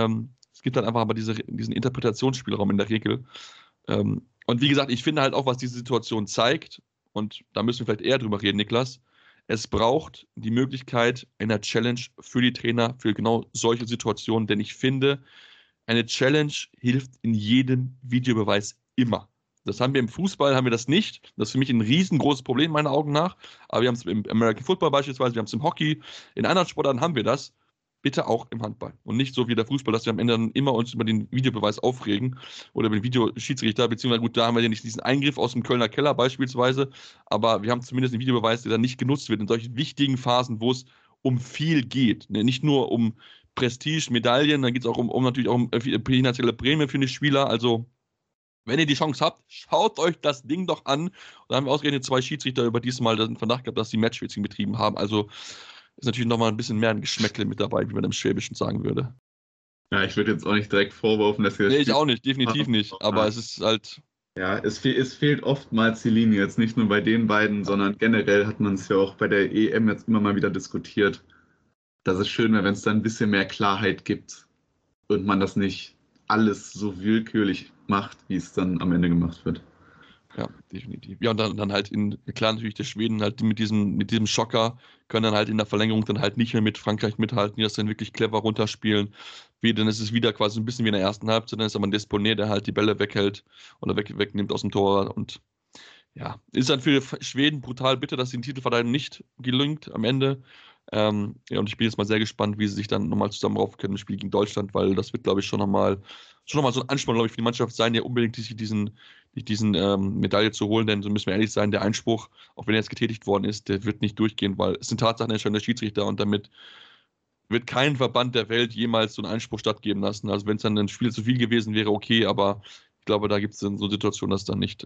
Es gibt halt einfach aber diesen Interpretationsspielraum in der Regel. Und wie gesagt, ich finde halt auch, was diese Situation zeigt, und da müssen wir vielleicht eher drüber reden, Niklas, es braucht die Möglichkeit einer Challenge für die Trainer, für genau solche Situationen, denn ich finde, eine Challenge hilft in jedem Videobeweis immer. Das haben wir im Fußball, haben wir das nicht. Das ist für mich ein riesengroßes Problem, meiner Augen nach. Aber wir haben es im American Football beispielsweise, wir haben es im Hockey, in anderen Sportarten haben wir das. Bitte auch im Handball. Und nicht so wie der Fußball, dass wir am Ende dann immer uns über den Videobeweis aufregen oder über den Videoschiedsrichter, beziehungsweise gut, da haben wir ja nicht diesen Eingriff aus dem Kölner Keller beispielsweise, aber wir haben zumindest einen Videobeweis, der dann nicht genutzt wird in solchen wichtigen Phasen, wo es um viel geht. Nicht nur um Prestige, Medaillen, dann geht es auch natürlich auch um finanzielle Prämie für die Spieler. Also, wenn ihr die Chance habt, schaut euch das Ding doch an. Und da haben wir ausgerechnet 2 Schiedsrichter über diesmal den Verdacht gehabt, dass sie Matchfixing betrieben haben. Also ist natürlich nochmal ein bisschen mehr ein Geschmäckle mit dabei, wie man im Schwäbischen sagen würde. Ja, ich würde jetzt auch nicht direkt vorwerfen, dass wir... Nee, ich auch nicht, definitiv nicht. Aber es ist halt... Ja, es fehlt oftmals die Linie. Jetzt nicht nur bei den beiden, sondern generell hat man es ja auch bei der EM jetzt immer mal wieder diskutiert. Dass es schön wäre, wenn es da ein bisschen mehr Klarheit gibt und man das nicht alles so willkürlich macht, wie es dann am Ende gemacht wird. Ja, definitiv. Ja, und dann halt klar natürlich der Schweden halt mit diesem Schocker können dann halt in der Verlängerung dann halt nicht mehr mit Frankreich mithalten, die das dann wirklich clever runterspielen. Dann ist es wieder quasi ein bisschen wie in der ersten Halbzeit, dann ist aber ein Disponé, der halt die Bälle weghält oder wegnimmt aus dem Tor. Und ja, ist dann für Schweden brutal bitter, dass den Titelverteidigung nicht gelingt am Ende. Ja, und ich bin jetzt mal sehr gespannt, wie sie sich dann nochmal zusammen raufen können im Spiel gegen Deutschland, weil das wird, glaube ich, schon nochmal so ein Ansporn, glaube ich, für die Mannschaft sein, ja unbedingt diesen Medaille zu holen, denn so müssen wir ehrlich sein, der Einspruch, auch wenn er jetzt getätigt worden ist, der wird nicht durchgehen, weil es sind Tatsachenentscheidender Schiedsrichter und damit wird kein Verband der Welt jemals so einen Einspruch stattgeben lassen. Also wenn es dann ein Spiel zu viel gewesen wäre, okay, aber ich glaube, da gibt es dann so Situationen, dass dann nicht,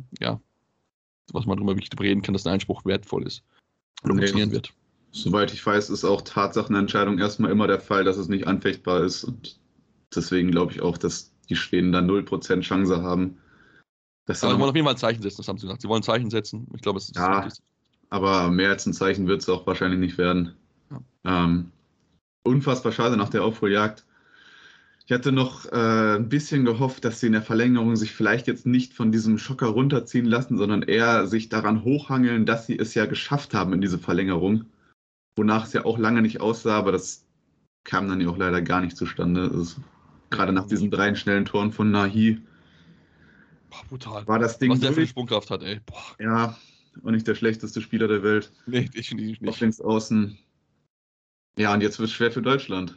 was man drüber wirklich reden kann, dass ein Einspruch wertvoll ist oder funktionieren wird. Soweit ich weiß, ist auch Tatsachenentscheidung erstmal immer der Fall, dass es nicht anfechtbar ist und deswegen glaube ich auch, dass die Schweden da 0% Chance haben. Aber sie wollen auf jeden Fall ein Zeichen setzen, das haben sie gesagt. Sie wollen ein Zeichen setzen. Ich glaube, es ist wichtig. Aber mehr als ein Zeichen wird es auch wahrscheinlich nicht werden. Ja. Unfassbar schade nach der Aufholjagd. Ich hatte noch ein bisschen gehofft, dass sie in der Verlängerung sich vielleicht jetzt nicht von diesem Schocker runterziehen lassen, sondern eher sich daran hochhangeln, dass sie es ja geschafft haben in diese Verlängerung. Wonach es ja auch lange nicht aussah, aber das kam dann ja auch leider gar nicht zustande. Also, gerade nach diesen 3 schnellen Toren von Nahi. Boah, brutal. War das Ding. Was der für Sprungkraft hat, ey. Boah. Ja, und nicht der schlechteste Spieler der Welt. Nee, definitiv nicht. Auf links außen. Ja, und jetzt wird es schwer für Deutschland.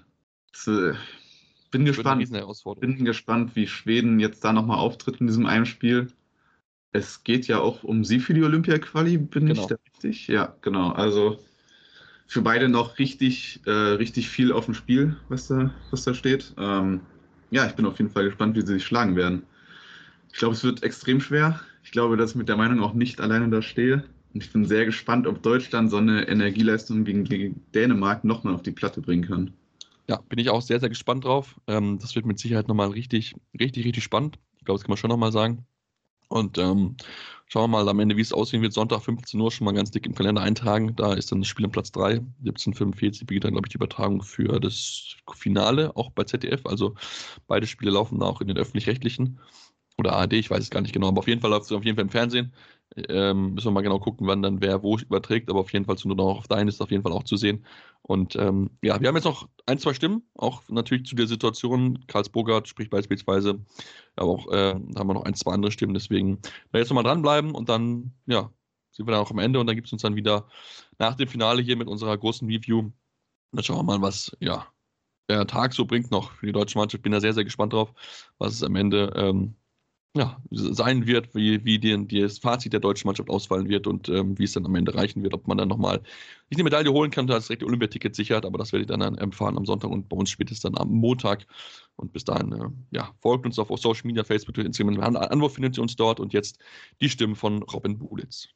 Bin gespannt, wie Schweden jetzt da nochmal auftritt in diesem einen Spiel. Es geht ja auch um sie für die Olympia-Quali, bin ich da richtig? Ja, genau. Also für beide noch richtig viel auf dem Spiel, was da steht. Ja, ich bin auf jeden Fall gespannt, wie sie sich schlagen werden. Ich glaube, es wird extrem schwer. Ich glaube, dass ich mit der Meinung auch nicht alleine da stehe. Und ich bin sehr gespannt, ob Deutschland so eine Energieleistung gegen Dänemark nochmal auf die Platte bringen kann. Ja, bin ich auch sehr, sehr gespannt drauf. Das wird mit Sicherheit nochmal richtig spannend. Ich glaube, das kann man schon nochmal sagen. Und schauen wir mal am Ende, wie es aussehen wird. Sonntag 15 Uhr schon mal ganz dick im Kalender eintragen. Da ist dann das Spiel am Platz 3. 17:45 beginnt dann, glaube ich, die Übertragung für das Finale, auch bei ZDF. Also beide Spiele laufen da auch in den Öffentlich-Rechtlichen. Oder ARD, ich weiß es gar nicht genau. Aber auf jeden Fall läuft es auf jeden Fall im Fernsehen. Müssen wir mal genau gucken, wann dann wer wo überträgt. Aber auf jeden Fall zu nur noch auf Dein ist auf jeden Fall auch zu sehen. Und ja, wir haben jetzt noch 1, 2 Stimmen. Auch natürlich zu der Situation. Karls Bogart spricht beispielsweise. Aber auch da haben wir noch 1, 2 andere Stimmen. Deswegen da jetzt nochmal dranbleiben. Und dann, ja, sind wir dann auch am Ende. Und dann gibt es uns dann wieder nach dem Finale hier mit unserer großen Review. Und dann schauen wir mal, was, ja, der Tag so bringt noch für die deutsche Mannschaft. Ich bin da sehr, sehr gespannt drauf, was es am Ende sein wird, wie das Fazit der deutschen Mannschaft ausfallen wird und wie es dann am Ende reichen wird, ob man dann nochmal nicht eine Medaille holen kann, da ist direkt Olympiaticket sichert, aber das werdet ihr dann erfahren am Sonntag und bei uns spätestens dann am Montag. Und bis dahin, folgt uns auf Social Media, Facebook, Instagram. Anwurf findet ihr uns dort und jetzt die Stimmen von Robin Bulitz.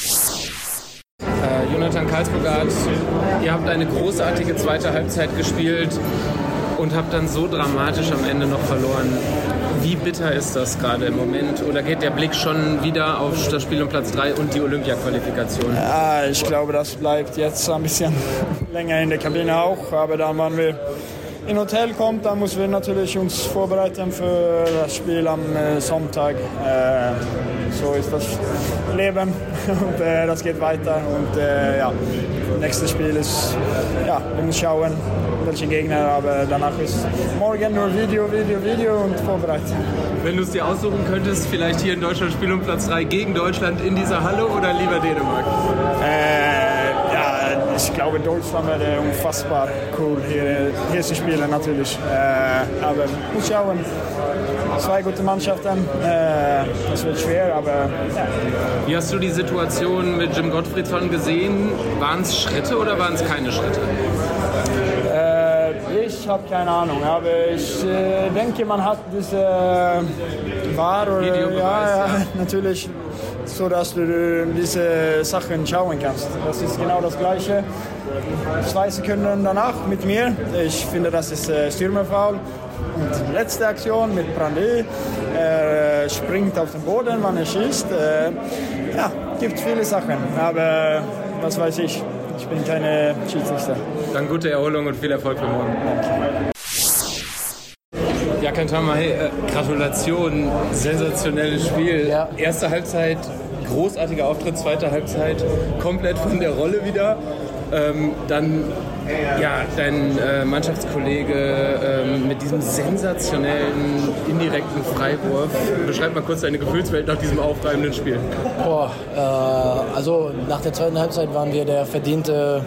Jonathan Karlsbogart, ihr habt eine großartige zweite Halbzeit gespielt und habt dann so dramatisch am Ende noch verloren. Wie bitter ist das gerade im Moment? Oder geht der Blick schon wieder auf das Spiel um Platz 3 und die Olympia-Qualifikation? Ja, ich glaube, das bleibt jetzt ein bisschen länger in der Kabine auch. Aber dann, wenn wir in Hotel kommen, dann müssen wir natürlich uns vorbereiten für das Spiel am Sonntag. So ist das Leben und das geht weiter. Und nächstes Spiel ist, wir müssen schauen, welche Gegner, aber danach ist morgen nur Video und vorbereitet. Wenn du es dir aussuchen könntest, vielleicht hier in Deutschland Spiel um Platz 3 gegen Deutschland in dieser Halle oder lieber Dänemark? Ich glaube, Deutschland wäre unfassbar cool hier zu spielen natürlich. Aber muss schauen. 2 gute Mannschaften. Das wird schwer, aber ja. Wie hast du die Situation mit Jim Gottfriedson gesehen? Waren es Schritte oder waren es keine Schritte? Ich habe keine Ahnung, aber ich denke, man hat diese VAR oder natürlich, so dass du diese Sachen schauen kannst. Das ist genau das Gleiche. 2 Sekunden danach mit mir. Ich finde, das ist Stürmerfoul. Und letzte Aktion mit Brandy. Er springt auf den Boden, wann er schießt. Gibt viele Sachen, aber was weiß ich. Ich bin keine Schiedsrichter. Dann gute Erholung und viel Erfolg für morgen. Danke. Ja, Kantama, hey, Gratulation, sensationelles Spiel. Ja. Erste Halbzeit, großartiger Auftritt, zweite Halbzeit, komplett von der Rolle wieder. Dann dein Mannschaftskollege mit diesem sensationellen indirekten Freiwurf. Beschreib mal kurz deine Gefühlswelt nach diesem aufreibenden Spiel. Also nach der zweiten Halbzeit waren wir der verdiente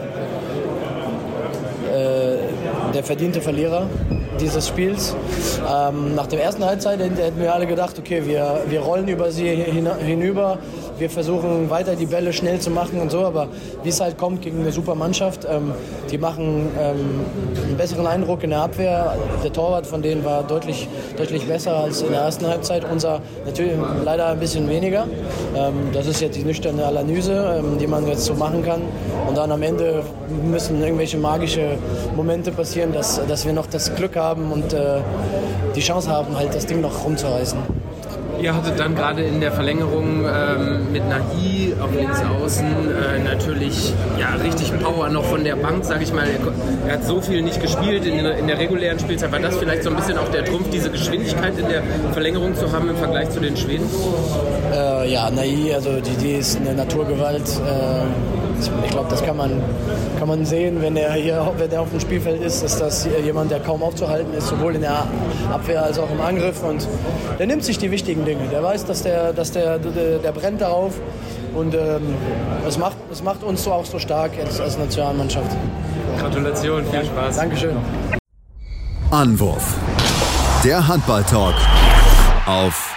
Verlierer dieses Spiels. Nach der ersten Halbzeit hätten wir alle gedacht, okay, wir rollen über sie hinüber, wir versuchen weiter die Bälle schnell zu machen und so, aber wie es halt kommt gegen eine super Mannschaft, die machen einen besseren Eindruck in der Abwehr. Der Torwart von denen war deutlich besser als in der ersten Halbzeit. Unser natürlich leider ein bisschen weniger. Das ist jetzt die nüchterne Analyse, die man jetzt so machen kann. Und dann am Ende müssen irgendwelche magische Momente passieren, dass wir noch das Glück haben und die Chance haben, halt das Ding noch rumzureißen. Ihr hattet dann gerade in der Verlängerung mit Nahi auf links außen natürlich richtig Power noch von der Bank, sag ich mal. Er hat so viel nicht gespielt in der regulären Spielzeit. War das vielleicht so ein bisschen auch der Trumpf, diese Geschwindigkeit in der Verlängerung zu haben im Vergleich zu den Schweden? Nahi, also die ist eine Naturgewalt. Ich glaube, das kann man sehen, wenn er auf dem Spielfeld ist das jemand, der kaum aufzuhalten ist, sowohl in der Abwehr als auch im Angriff. Und der nimmt sich die wichtigen Dinge. Der weiß, dass der brennt darauf. Und es macht uns auch so stark als Nationalmannschaft. Gratulation, viel Spaß. Dankeschön. Anwurf. Der Handball-Talk auf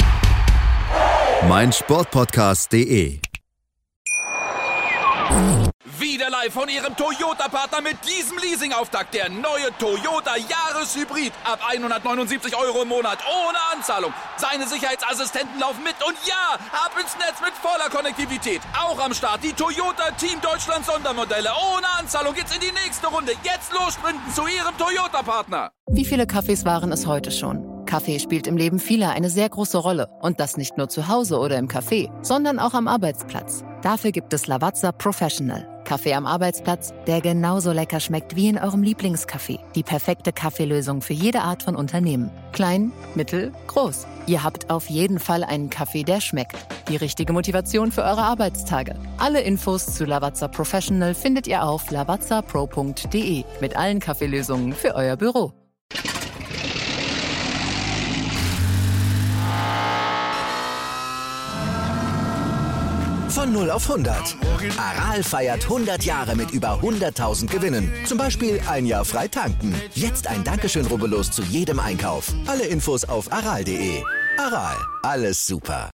meinsportpodcast.de. Wieder live von Ihrem Toyota-Partner mit diesem Leasing-Auftakt. Der neue Toyota Jahreshybrid. Ab 179 € im Monat. Ohne Anzahlung. Seine Sicherheitsassistenten laufen mit. Und ja, ab ins Netz mit voller Konnektivität. Auch am Start die Toyota Team Deutschland Sondermodelle. Ohne Anzahlung geht's in die nächste Runde. Jetzt los sprinten zu Ihrem Toyota-Partner. Wie viele Kaffees waren es heute schon? Kaffee spielt im Leben vieler eine sehr große Rolle. Und das nicht nur zu Hause oder im Café, sondern auch am Arbeitsplatz. Dafür gibt es Lavazza Professional. Kaffee am Arbeitsplatz, der genauso lecker schmeckt wie in eurem Lieblingscafé. Die perfekte Kaffeelösung für jede Art von Unternehmen. Klein, mittel, groß. Ihr habt auf jeden Fall einen Kaffee, der schmeckt. Die richtige Motivation für eure Arbeitstage. Alle Infos zu Lavazza Professional findet ihr auf lavazzapro.de. Mit allen Kaffeelösungen für euer Büro. Von 0 auf 100. Aral feiert 100 Jahre mit über 100.000 Gewinnen. Zum Beispiel ein Jahr frei tanken. Jetzt ein Dankeschön, rubbellos zu jedem Einkauf. Alle Infos auf aral.de. Aral, alles super.